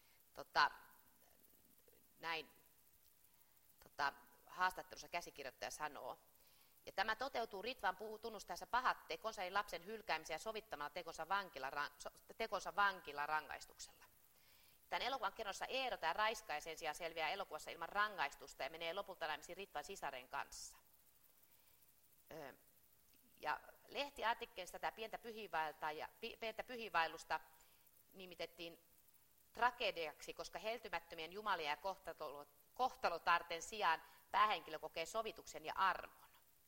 S1: Näin haastattelussa käsikirjoittaja sanoo. Ja tämä toteutuu Ritvan tunnustaessa pahat tekonsa, eli lapsen hylkäämisen ja sovittamalla tekonsa vankilarangaistuksella. Tämän elokuvan kerronnossa Eero, tämä raiskaaja, sen sijaan selviää elokuvassa ilman rangaistusta ja menee lopulta naimisiin Ritvan sisaren kanssa. Ja lehtiartikkelissa tätä pientä pyhiinvaellusta nimitettiin tragediaksi, koska heltymättömien jumalien ja kohtalotarten sijaan päähenkilö kokee sovituksen ja armon.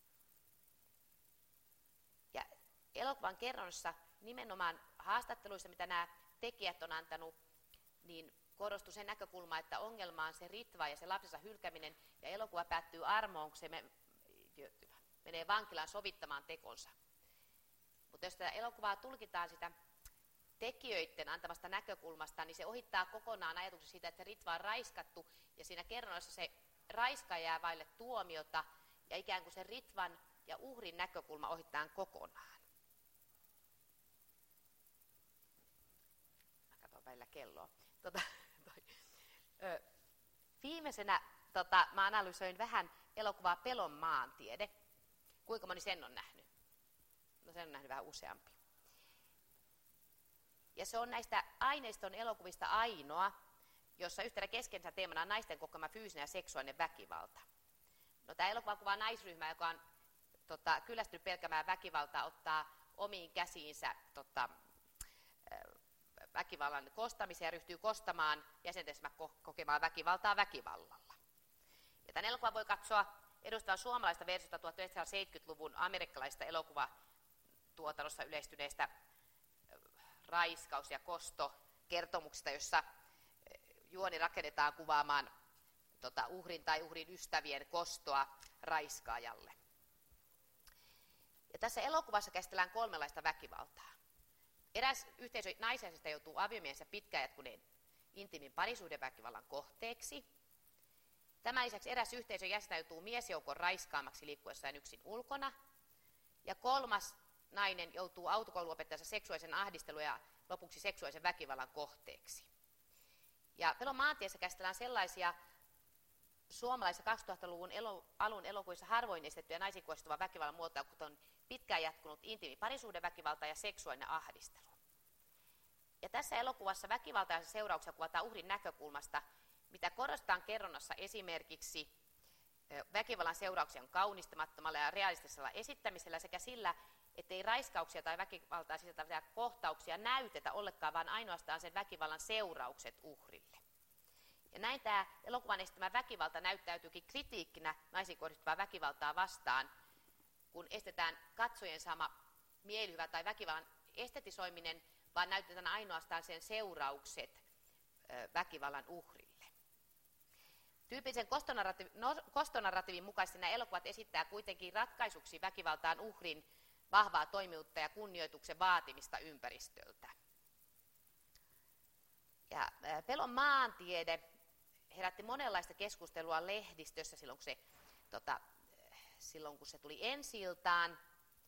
S1: Ja elokuvan kerronnossa nimenomaan haastatteluissa, mitä nämä tekijät on antanut, niin korostui se näkökulma, että ongelma on se Ritva ja se lapsensa hylkäminen, ja elokuva päättyy armoon, kun se menee vankilaan sovittamaan tekonsa. Mutta jos tätä elokuvaa tulkitaan sitä tekijöiden antamasta näkökulmasta, niin se ohittaa kokonaan ajatuksen siitä, että Ritva on raiskattu, ja siinä kerronnoissa se raiskaaja jää vaille tuomiota, ja ikään kuin se Ritvan ja uhrin näkökulma ohittaa kokonaan. Mä katson välillä kelloa. Viimeisenä mä analysoin vähän elokuvaa Pelon maantiede. Kuinka moni sen on nähnyt? No sen on nähnyt vähän useampi. Ja se on näistä aineiston elokuvista ainoa, jossa yhtenä keskeisessä teemana on naisten kokema fyysinen ja seksuaalinen väkivalta. No, tämä elokuva kuvaa naisryhmää, joka on kyllästynyt pelkämään väkivaltaa, ottaa omiin käsiinsä väkivallan kostamisen ja ryhtyy kostamaan jäsentensä kokemaan väkivaltaa väkivallalla. Ja tämän elokuvan voi katsoa edustaa suomalaista versiota 1970-luvun amerikkalaisesta elokuvatuotannossa yleistyneistä raiskaus- ja kostokertomuksista, jossa juoni rakennetaan kuvaamaan uhrin tai uhrin ystävien kostoa raiskaajalle. Ja tässä elokuvassa käsitellään kolmenlaista väkivaltaa. Eräs yhteisö naisesta joutuu aviomiehensä pitkään jatkuneen intiimin parisuhdeväkivallan kohteeksi. Tämän lisäksi eräs yhteisön jäsen joutuu miesjoukon raiskaamaksi liikkuessaan yksin ulkona. Ja kolmas nainen joutuu autokouluopettajansa seksuaalisen ahdistelun ja lopuksi seksuaalisen väkivallan kohteeksi. Ja Pelon maantiessä käsitellään sellaisia suomalaisissa 2000-luvun alun elokuvissa harvoin esitettyjä naisiin kohdistuvan väkivallan muotoja, kuten pitkään jatkunut intiimi parisuhdeväkivalta ja seksuaalinen ahdistelu. Ja tässä elokuvassa väkivalta ja seurauksia kuvataan uhrin näkökulmasta, mitä korostetaan kerronnassa esimerkiksi väkivallan seurauksien kaunistamattomalla ja realistisella esittämisellä sekä sillä, ettei raiskauksia tai väkivaltaa sisältäviä kohtauksia näytetä ollenkaan, vaan ainoastaan sen väkivallan seuraukset uhrille. Ja näin tämä elokuvan esittämä väkivalta näyttäytyykin kritiikkinä naisiin kohdistuvaa väkivaltaa vastaan, kun estetään katsojen saama mielihyvä tai väkivallan estetisoiminen, vaan näytetään ainoastaan sen seuraukset väkivallan uhrille. Tyypillisen kostonarratiivin mukaisesti nämä elokuvat esittää kuitenkin ratkaisuksi väkivaltaan uhrin vahvaa toimijuutta ja kunnioituksen vaatimista ympäristöltä. Ja Pelon maantiede herätti monenlaista keskustelua lehdistössä silloin, kun se tuli ensi-iltaan,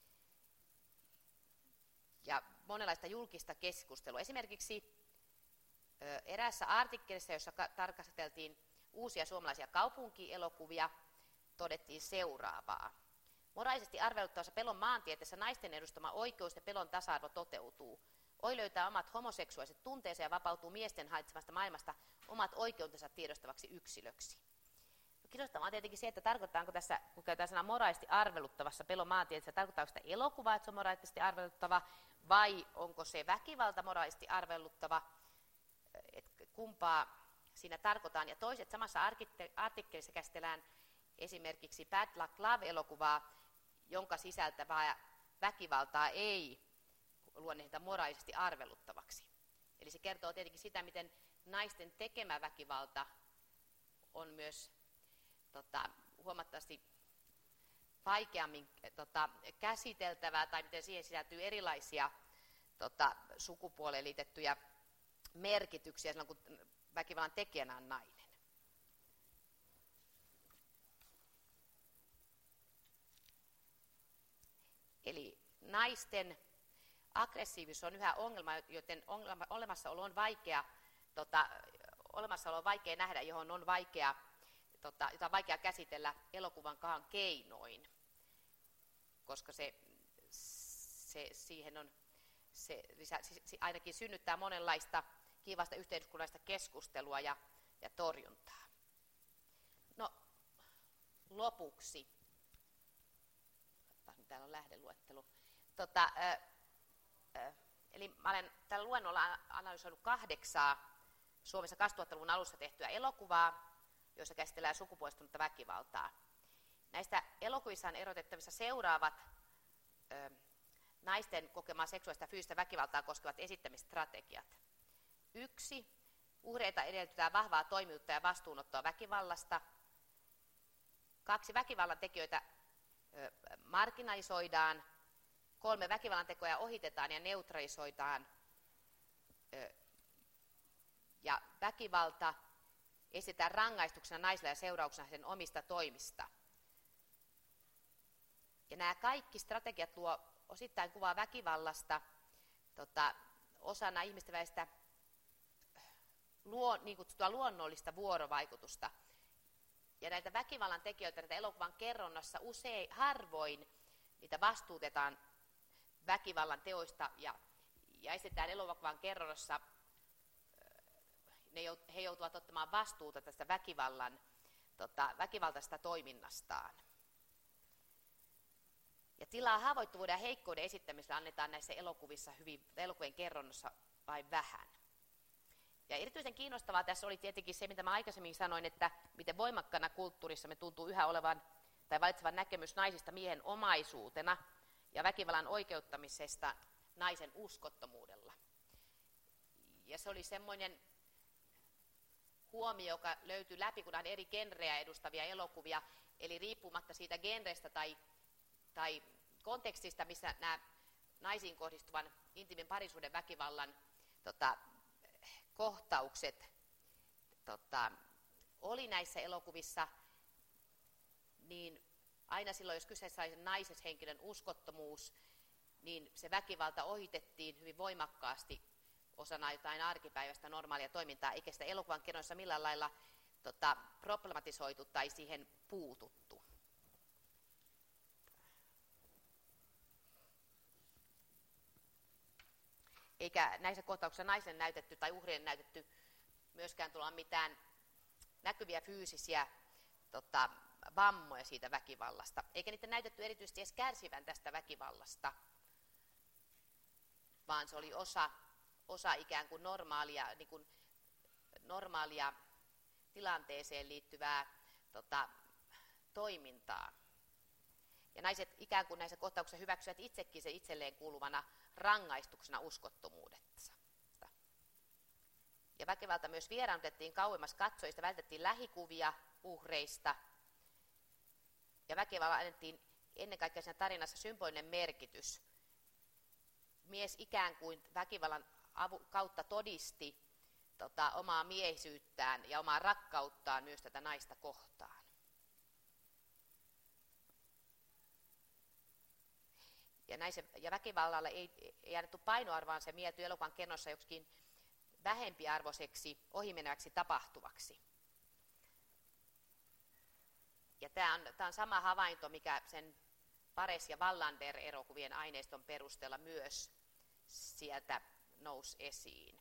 S1: ja monenlaista julkista keskustelua. Esimerkiksi eräässä artikkelissa, jossa tarkasteltiin uusia suomalaisia kaupunkielokuvia, todettiin seuraavaa. Moraalisesti arveluttavassa Pelon maantieteessä naisten edustama oikeus ja pelon tasa-arvo toteutuu. Oi löytää omat homoseksuaaliset tunteensa ja vapautuu miesten hallitsemasta maailmasta omat oikeutensa tiedostavaksi yksilöksi. No, kiinnostavaa on tietenkin se, että tarkoittaako tässä, kun käytetään sanaa moraalisesti arveluttavassa Pelon maantieteessä, tarkoittaako sitä elokuvaa, että se on moraalisesti arveluttava, vai onko se väkivalta moraalisesti arveluttava, että kumpaa siinä tarkoitaan. Ja toiset samassa artikkelissa käsitellään esimerkiksi Bad Luck Love-elokuvaa, jonka sisältävää väkivaltaa ei luonnehdita moraalisesti arveluttavaksi. Eli se kertoo tietenkin sitä, miten naisten tekemä väkivalta on myös huomattavasti vaikeammin käsiteltävää tai miten siihen sisältyy erilaisia sukupuoleen liitettyjä merkityksiä silloin, kun väkivallan tekijänä on nainen. Eli naisten aggressiivisuus on yhä ongelma, joten olemassaolo on vaikea, nähdä, johon on jota on vaikea käsitellä elokuvankaan keinoin, koska se ainakin synnyttää monenlaista kiivasta yhteiskunnallista keskustelua ja torjuntaa. No, lopuksi, täällä on lähdeluettelu. Eli mä olen tällä luennolla analysoinut 8 Suomessa 2000-luvun alussa tehtyä elokuvaa, joissa käsitellään sukupuolistunutta väkivaltaa. Näistä elokuvissa on erotettavissa seuraavat naisten kokemaa seksuaalista ja fyysistä väkivaltaa koskevat esittämisstrategiat. 1. Uhreita edellytetään vahvaa toimijuutta ja vastuunottoa väkivallasta. 2. Väkivallan tekijöitä marginalisoidaan. 3. Väkivallan tekoja ohitetaan ja neutralisoidaan. Ja väkivalta esitetään rangaistuksena naisille ja seurauksena sen omista toimista. Ja nämä kaikki strategiat luo osittain kuvaa väkivallasta osana ihmisten välistä niin kutsuttua luonnollista vuorovaikutusta. Ja näitä väkivallan tekijöitä näitä elokuvan kerronnassa harvoin niitä vastuutetaan väkivallan teoista ja esitetään elokuvan kerronnassa, he joutuvat ottamaan vastuuta tästä väkivaltaisesta toiminnastaan. Ja tilaa haavoittuvuuden ja heikkouden esittämisellä annetaan näissä elokuvien kerronnossa vain vähän. Ja erityisen kiinnostavaa tässä oli tietenkin se, mitä mä aikaisemmin sanoin, että miten voimakkana kulttuurissa me tuntuu yhä olevan tai valitsevan näkemys naisista miehen omaisuutena ja väkivallan oikeuttamisesta naisen uskottomuudella. Ja se oli semmoinen huomio, joka löytyy läpi, kun on eri genrejä edustavia elokuvia, eli riippumatta siitä genrestä tai kontekstista, missä nämä naisiin kohdistuvan intiimin parisuuden väkivallan kohtaukset oli näissä elokuvissa, niin aina silloin, jos kyseessä oli naishenkilön uskottomuus, niin se väkivalta ohitettiin hyvin voimakkaasti osana jotain arkipäiväistä normaalia toimintaa, eikä sitä elokuvan kerronnoissa millään lailla problematisoitu tai siihen puututtu. Eikä näissä kohtauksissa naisen näytetty tai uhrien näytetty myöskään tulla mitään näkyviä fyysisiä vammoja siitä väkivallasta. Eikä niitä näytetty erityisesti edes kärsivän tästä väkivallasta, vaan se oli osa ikään kuin normaalia tilanteeseen liittyvää toimintaa. Ja naiset ikään kuin näissä kohtauksissa hyväksyvät itsekin sen itselleen kuuluvana rangaistuksena uskottomuudesta. Ja väkivalta myös vieraannutettiin kauemmas katsojista, vältettiin lähikuvia uhreista. Ja väkivalta annettiin ennen kaikkea siinä tarinassa symbolinen merkitys. Mies ikään kuin väkivallan kautta todisti omaa miehisyyttään ja omaa rakkauttaan myös tätä naista kohtaan. Ja väkivallalle ei annettu painoarvoa, se mieltyi elokuvan kerronnossa joksikin vähempiarvoiseksi, ohimeneväksi tapahtuvaksi. Ja tämä on sama havainto, mikä sen Pares ja Wallander-elokuvien aineiston perusteella myös sieltä nousi esiin.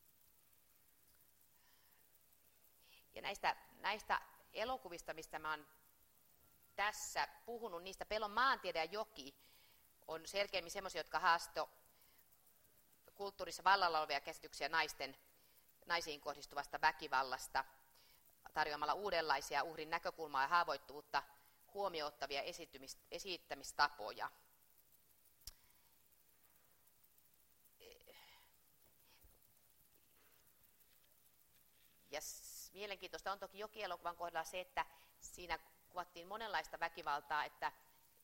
S1: Ja näistä elokuvista, mistä mä oon tässä puhunut, niistä Pelon maantiede ja joki on selkeämmin semmoisia, jotka haasto kulttuurissa vallalla olevia käsityksiä naisiin kohdistuvasta väkivallasta tarjoamalla uudenlaisia uhrin näkökulmaa ja haavoittuvuutta huomioittavia esittämistapoja. Ja mielenkiintoista on toki Joki-elokuvan kohdalla se, että siinä kuvattiin monenlaista väkivaltaa, että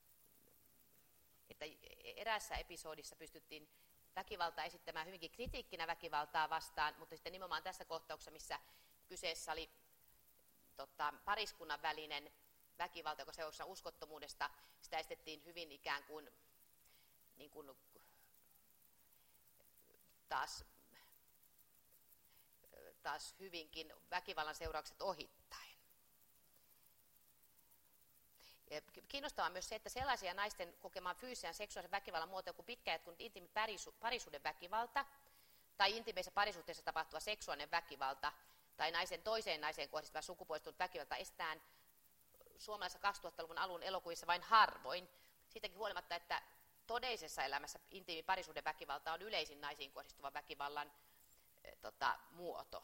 S1: että eräässä episodissa pystyttiin väkivaltaa esittämään hyvinkin kritiikkinä väkivaltaa vastaan, mutta sitten nimenomaan tässä kohtauksessa, missä kyseessä oli pariskunnan välinen väkivalta, joka seurauksena uskottomuudesta, sitä esitettiin hyvin ikään kuin, taas hyvinkin väkivallan seuraukset ohittaen. Ja kiinnostavaa myös se, että sellaisia naisten kokemaan fyysisen ja seksuaalisen väkivallan muotoja kuin pitkään jatkunut intiimi parisuhden väkivalta tai intiimeissä parisuhteessa tapahtuva seksuaalinen väkivalta tai naisen toiseen naiseen kohdistuva sukupuolistunut väkivalta estetään suomalaisessa 2000-luvun alun elokuvissa vain harvoin. Siitäkin huolimatta, että todellisessa elämässä intiimi parisuhden väkivalta on yleisin naisiin kohdistuvan väkivallan muoto.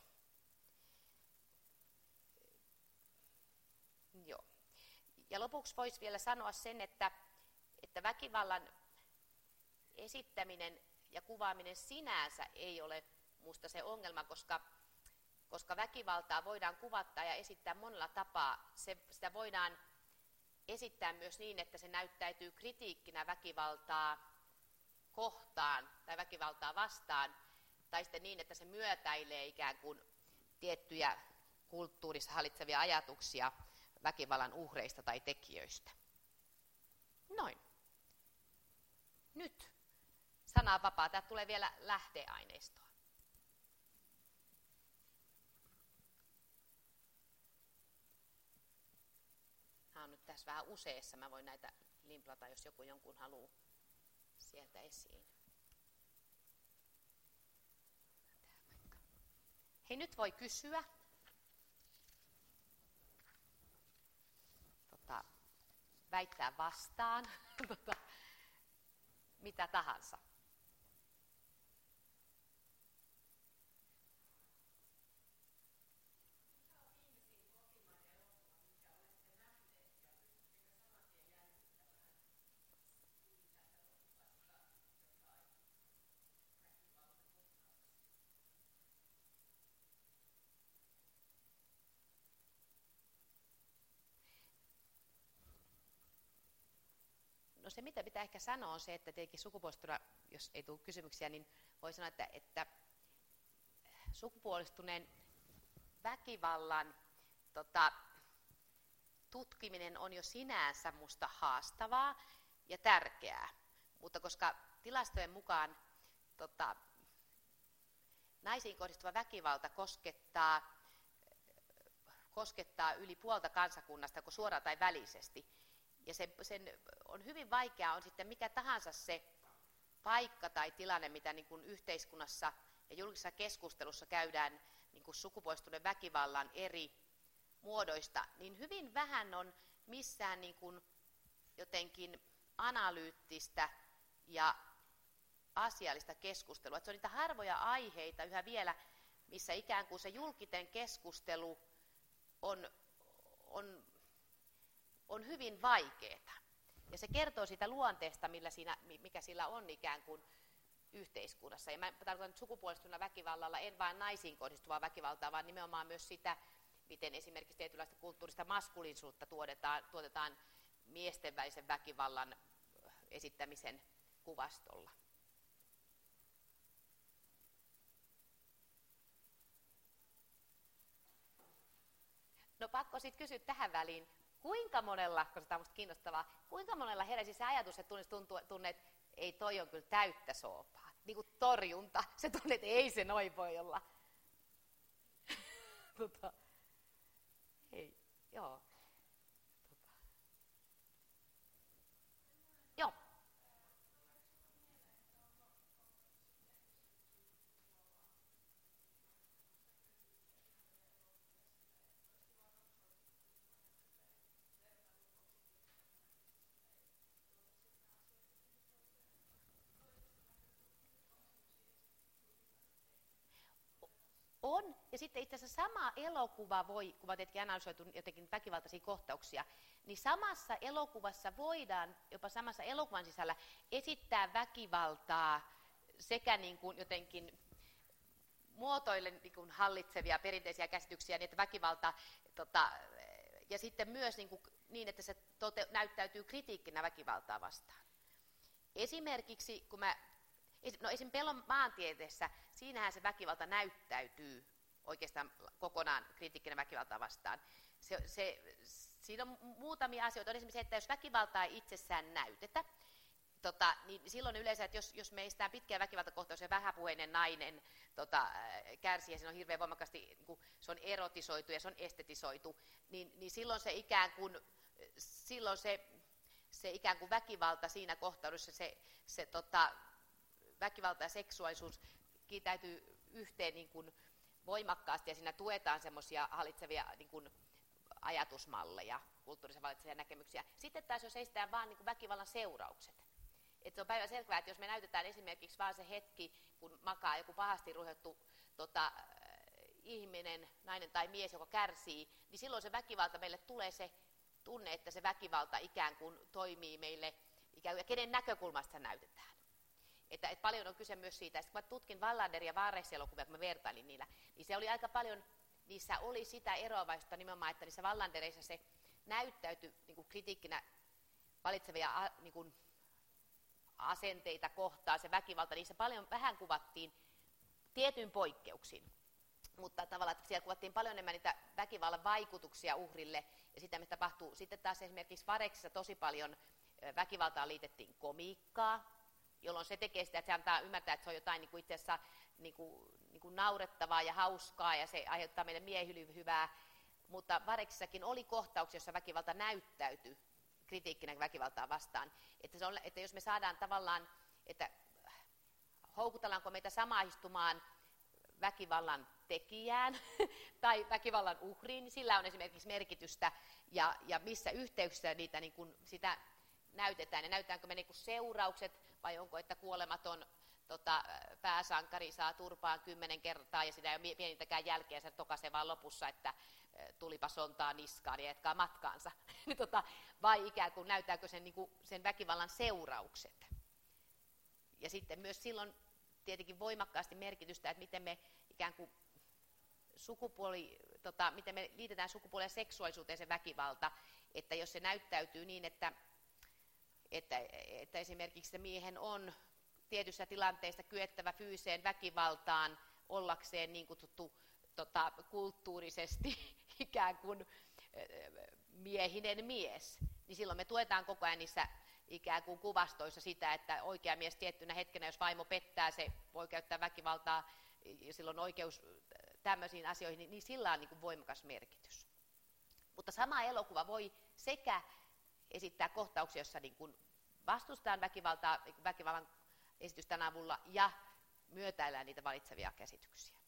S1: Joo. Ja lopuksi voisi vielä sanoa sen, että väkivallan esittäminen ja kuvaaminen sinänsä ei ole musta se ongelma, koska väkivaltaa voidaan kuvata ja esittää monella tapaa. Sitä voidaan esittää myös niin, että se näyttäytyy kritiikkinä väkivaltaa kohtaan tai väkivaltaa vastaan, tai sitten niin, että se myötäilee ikään kuin tiettyjä kulttuurissa hallitsevia ajatuksia väkivallan uhreista tai tekijöistä. Noin. Nyt sana vapaa. Täältä tulee vielä lähdeaineistoa. Nämä on nyt tässä vähän useassa. Mä voin näitä limplata, jos joku jonkun haluaa sieltä esiin. Hei, nyt voi kysyä. Väittää vastaan, mitä tahansa. No se, mitä pitää ehkä sanoa, on se, että tietenkin sukupuolistuna, jos ei tule kysymyksiä, niin voi sanoa, että sukupuolistuneen väkivallan tutkiminen on jo sinänsä musta haastavaa ja tärkeää. Mutta koska tilastojen mukaan naisiin kohdistuva väkivalta koskettaa yli puolta kansakunnasta, joko suoraan tai välisesti, ja sen on hyvin vaikeaa on sitten mikä tahansa se paikka tai tilanne, mitä niin kuin yhteiskunnassa ja julkisessa keskustelussa käydään niin kuin sukupuolistuneen väkivallan eri muodoista, niin hyvin vähän on missään niin kuin jotenkin analyyttistä ja asiallista keskustelua. Että se on niitä harvoja aiheita yhä vielä, missä ikään kuin se julkinen keskustelu on hyvin vaikeaa. Ja se kertoo siitä luonteesta, mikä sillä on ikään kuin yhteiskunnassa. Ja mä tarkoitan nyt sukupuolistuneen väkivallalla en vain naisiin kohdistuvaa väkivaltaa, vaan nimenomaan myös sitä, miten esimerkiksi tietynlaista kulttuurista maskuliinisuutta tuotetaan miesten välisen väkivallan esittämisen kuvastolla. No pakko sitten kysyä tähän väliin, kuinka monella, koska tämä on musta kiinnostavaa, kuinka monella heräsi se ajatus, että tunne, että ei toi on kyllä täyttä soopaa. Niin kuin torjunta, se tunne, että ei se noin voi olla. Hei, joo. Joo. On, ja sitten itse asiassa sama elokuva voi, kun mä tietenkin analysoitu jotenkin väkivaltaisia kohtauksia, niin samassa elokuvassa voidaan, jopa samassa elokuvan sisällä, esittää väkivaltaa sekä niin kuin jotenkin muotoille niin kuin hallitsevia perinteisiä käsityksiä, niin että väkivalta, ja sitten myös niin, että se näyttäytyy kritiikkinä väkivaltaa vastaan. Esimerkiksi, esim. Pelon maantieteessä, siinähän se väkivalta näyttäytyy oikeastaan kokonaan kriittinen väkivaltaa vastaan. Siinä on muutamia asioita. On esimerkiksi se, että jos väkivaltaa ei itsessään näytetä, niin silloin yleensä, että jos meistä pitkään väkivaltakohtaus ja vähäpuheinen nainen kärsii ja siinä on hirveän voimakkaasti, niin se on erotisoitu ja se on estetisoitu, niin silloin se ikään kuin, se ikään kuin väkivalta siinä kohtaudussa, se väkivalta ja seksuaalisuus kiintäytyy yhteen niin kuin voimakkaasti ja siinä tuetaan semmoisia hallitsevia niin kuin ajatusmalleja, kulttuurisen valitsevia näkemyksiä. Sitten taas jos estetään vaan niin kuin väkivallan seuraukset. Että se on päivän selvää, että jos me näytetään esimerkiksi vaan se hetki, kun makaa joku pahasti ruhjottu ihminen, nainen tai mies, joka kärsii, niin silloin se väkivalta, meille tulee se tunne, että se väkivalta ikään kuin toimii meille, ikään kuin, ja kenen näkökulmasta se näytetään. Että paljon on kyse myös siitä, että kun mä tutkin Wallanderin ja Vares-elokuvia, kun mä vertailin niillä, niin se oli aika paljon, niissä oli sitä eroavaista nimenomaan, että niissä Wallandereissa se näyttäytyi niin kuin kritiikkinä valitsevia niin kuin asenteita kohtaan, se väkivalta, niissä paljon vähän kuvattiin tietyin poikkeuksin. Mutta tavallaan, että siellä kuvattiin paljon enemmän niitä väkivallan vaikutuksia uhrille, ja sitä me tapahtuu. Sitten taas esimerkiksi Vareksissa tosi paljon väkivaltaan liitettiin komiikkaa, jolloin se tekee sitä, että se antaa ymmärtää, että se on jotain niin kuin itse asiassa niin kuin naurettavaa ja hauskaa, ja se aiheuttaa meille mielihyvää. Mutta Vareksissakin oli kohtauksia, jossa väkivalta näyttäytyi kritiikkinä väkivaltaa vastaan. Että jos me saadaan tavallaan, että houkutellaanko meitä samaistumaan väkivallan tekijään tai väkivallan uhriin, niin sillä on esimerkiksi merkitystä, ja missä yhteyksissä niitä, niin kun sitä näytetään, ja näytetäänkö me niin kun seuraukset, vai onko, että kuolematon pääsankari saa turpaan 10 kertaa, ja sitä ei ole pienintäkään jälkeä, se tokaisee vaan lopussa, että tulipa sontaa niskaan ja jatkaa matkaansa, vai ikään kuin näyttääkö sen, niin kuin sen väkivallan seuraukset. Ja sitten myös silloin tietenkin voimakkaasti merkitystä, että miten me ikään kuin miten me liitetään sukupuoli- ja seksuaalisuuteen se väkivalta, että jos se näyttäytyy niin, että esimerkiksi se miehen on tietyssä tilanteessa kyettävä fyysiseen väkivaltaan ollakseen niin kutsuttu kulttuurisesti ikään kuin miehinen mies, niin silloin me tuetaan koko ajan niissä ikään kuin kuvastoissa sitä, että oikea mies tiettynä hetkenä, jos vaimo pettää, se voi käyttää väkivaltaa, ja silloin oikeus tämmöisiin asioihin, niin sillä on niin kuin voimakas merkitys. Mutta sama elokuva voi sekä esittää kohtauksia, jossa niin kuin vastustetaan väkivaltaa, niin kuin väkivallan esitysten avulla, ja myötäillään niitä valitsevia käsityksiä.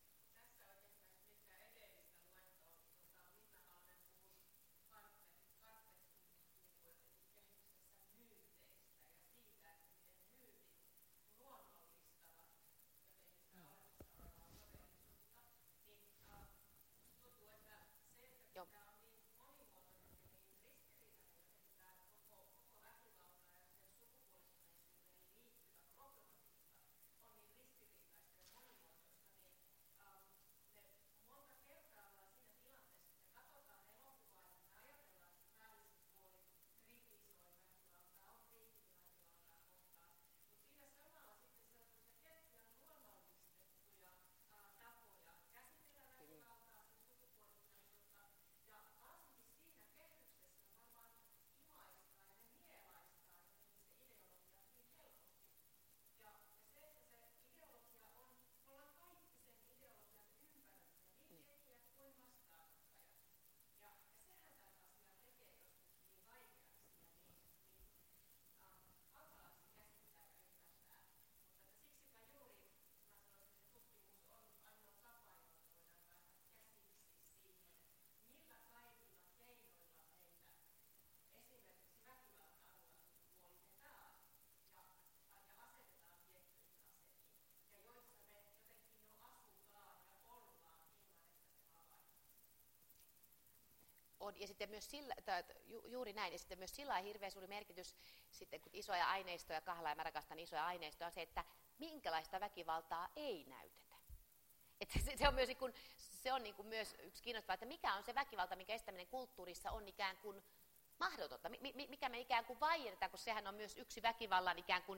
S1: On, ja sitten myös juuri näin, ja sitten myös sillä on hirveän suuri merkitys, sitten kun isoja aineistoja kahlaa, ja mä rakastan isoja aineistoja, on se, että minkälaista väkivaltaa ei näytetä. Että se on myös, se on niin kuin myös yksi kiinnostavaa, että mikä on se väkivalta, minkä estäminen kulttuurissa on ikään kuin mahdotonta, mikä me ikään kuin vaiennetaan, kun sehän on myös yksi väkivallan ikään kuin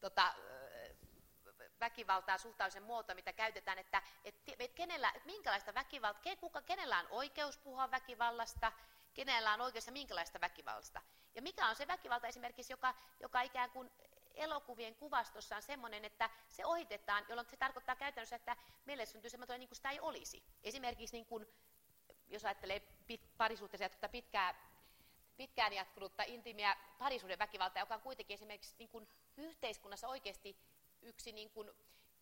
S1: väkivaltaa suhtautumisen muoto, mitä käytetään, että minkälaista väkivaltaa, kenellä on oikeus puhua väkivallasta, kenellä on oikeus ja minkälaista väkivallasta. Ja mikä on se väkivalta esimerkiksi, joka ikään kuin elokuvien kuvastossa on semmoinen, että se ohitetaan, jolloin se tarkoittaa käytännössä, että meille syntyy semmoinen, niin kuin sitä ei olisi. Esimerkiksi niin kuin, jos ajattelee parisuhteessa pitkään jatkunutta intiimiä parisuuden väkivaltaa, joka on kuitenkin esimerkiksi niin kuin yhteiskunnassa oikeasti yksi niin kuin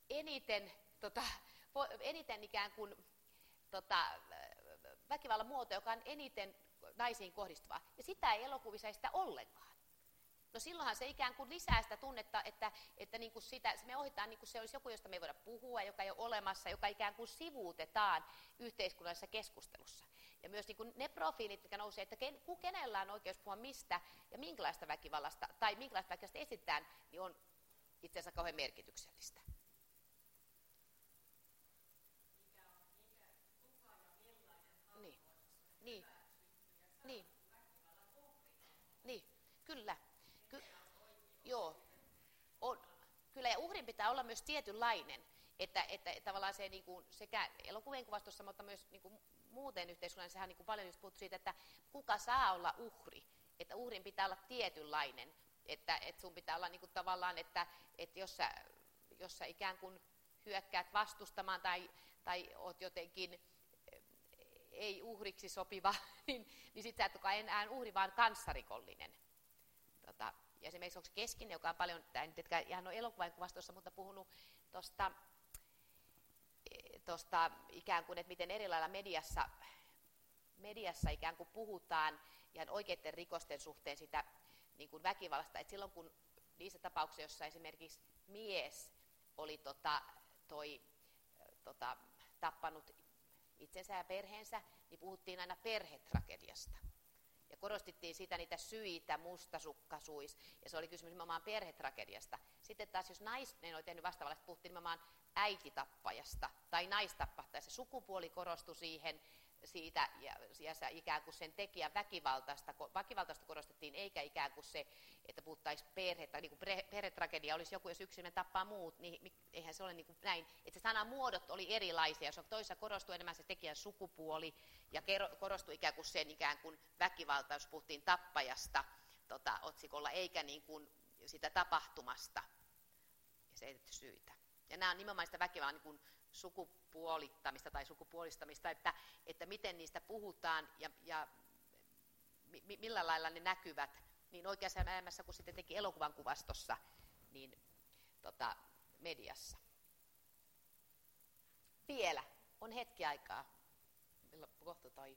S1: eniten ikään kuin, väkivallan muoto, joka on eniten naisiin kohdistuva. Ja sitä ei elokuvissa ei sitä ollenkaan. No silloinhan se ikään kuin lisää sitä tunnetta, että niin kuin me ohitaan, niin kuin se olisi joku, josta me ei voida puhua, joka ei ole olemassa, joka ikään kuin sivuutetaan yhteiskunnallisessa keskustelussa. Ja myös niin kuin ne profiilit, jotka nousee, että kenellä on oikeus puhua mistä ja minkälaista väkivallasta, tai minkälaista väkivallasta esitetään, niin on itse asiassa kauhean merkityksellistä. Niin, kyllä. Joo, on. Kyllä, ja uhrin pitää olla myös tietynlainen, että tavallaan se niin kuin, sekä elokuvien kuvastossa, mutta myös niin kuin muuten yhteiskunnassa, sehän niin kuin paljon puhuttu siitä, että kuka saa olla uhri, että uhrin pitää olla tietynlainen, että sun pitää olla niin kuin tavallaan, että jos sä ikään kuin hyökkäät vastustamaan tai oot jotenkin ei uhriksi sopiva, niin sit sä et olekaan enää uhri, vaan kanssarikollinen. Ja esimerkiksi onko Keskinen, joka on paljon, ihan on elokuvan kuvastossa, mutta puhunut tuosta ikään kuin, että miten eri lailla mediassa ikään kuin puhutaan ihan oikeiden rikosten suhteen sitä niin kuin väkivallasta, että silloin kun niissä tapauksissa, joissa esimerkiksi mies oli tappanut itsensä ja perheensä, niin puhuttiin aina perhetragediasta. Ja korostettiin sitä niitä syitä, mustasukkaisuus, ja se oli kysymys nimenomaan perhetragediasta. Sitten taas, jos nainen oli tehnyt vastaavallista, puhuttiin nimenomaan äititappajasta tai naistappajasta, ja se sukupuoli korostui siitä, ja se ikään kuin sen tekijän väkivaltaista korostettiin, eikä ikään kuin se, että puhuttaisiin niin perhetragedia olisi joku, jos yksilöinen tappaa muut, niin eihän se ole niin kuin näin. Että se sanamuodot oli erilaisia, jos toisessa korostui enemmän se tekijän sukupuoli, ja korostui ikään kuin sen ikään kuin väkivalta, jos puhuttiin tappajasta otsikolla, eikä niin kuin sitä tapahtumasta, ja se ei syitä. Ja nämä on nimenomaan sitä väkivallan niin kuin sukupuolittamista tai sukupuolistamista, että miten niistä puhutaan ja millä lailla ne näkyvät niin oikeassa elämässä kuin sitten teki elokuvan kuvastossa niin mediassa. Vielä on hetki aikaa. Kohta toi.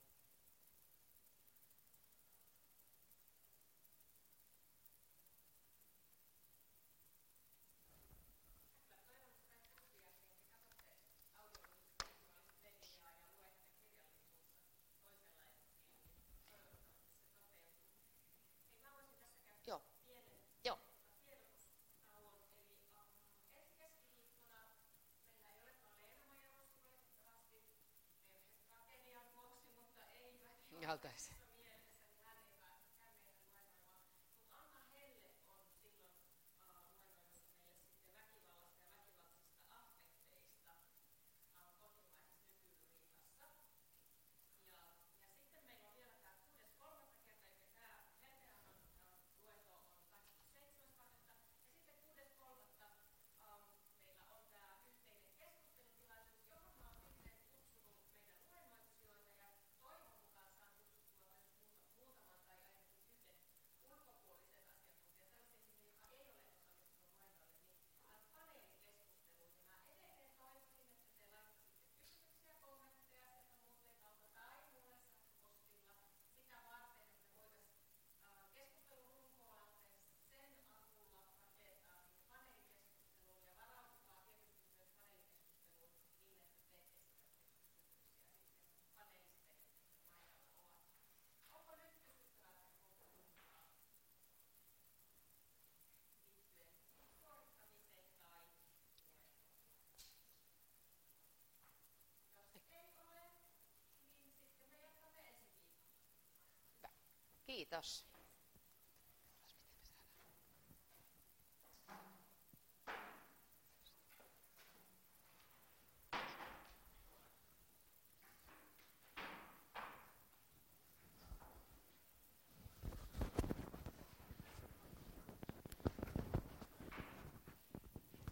S1: Jaltaisi. Kiitos.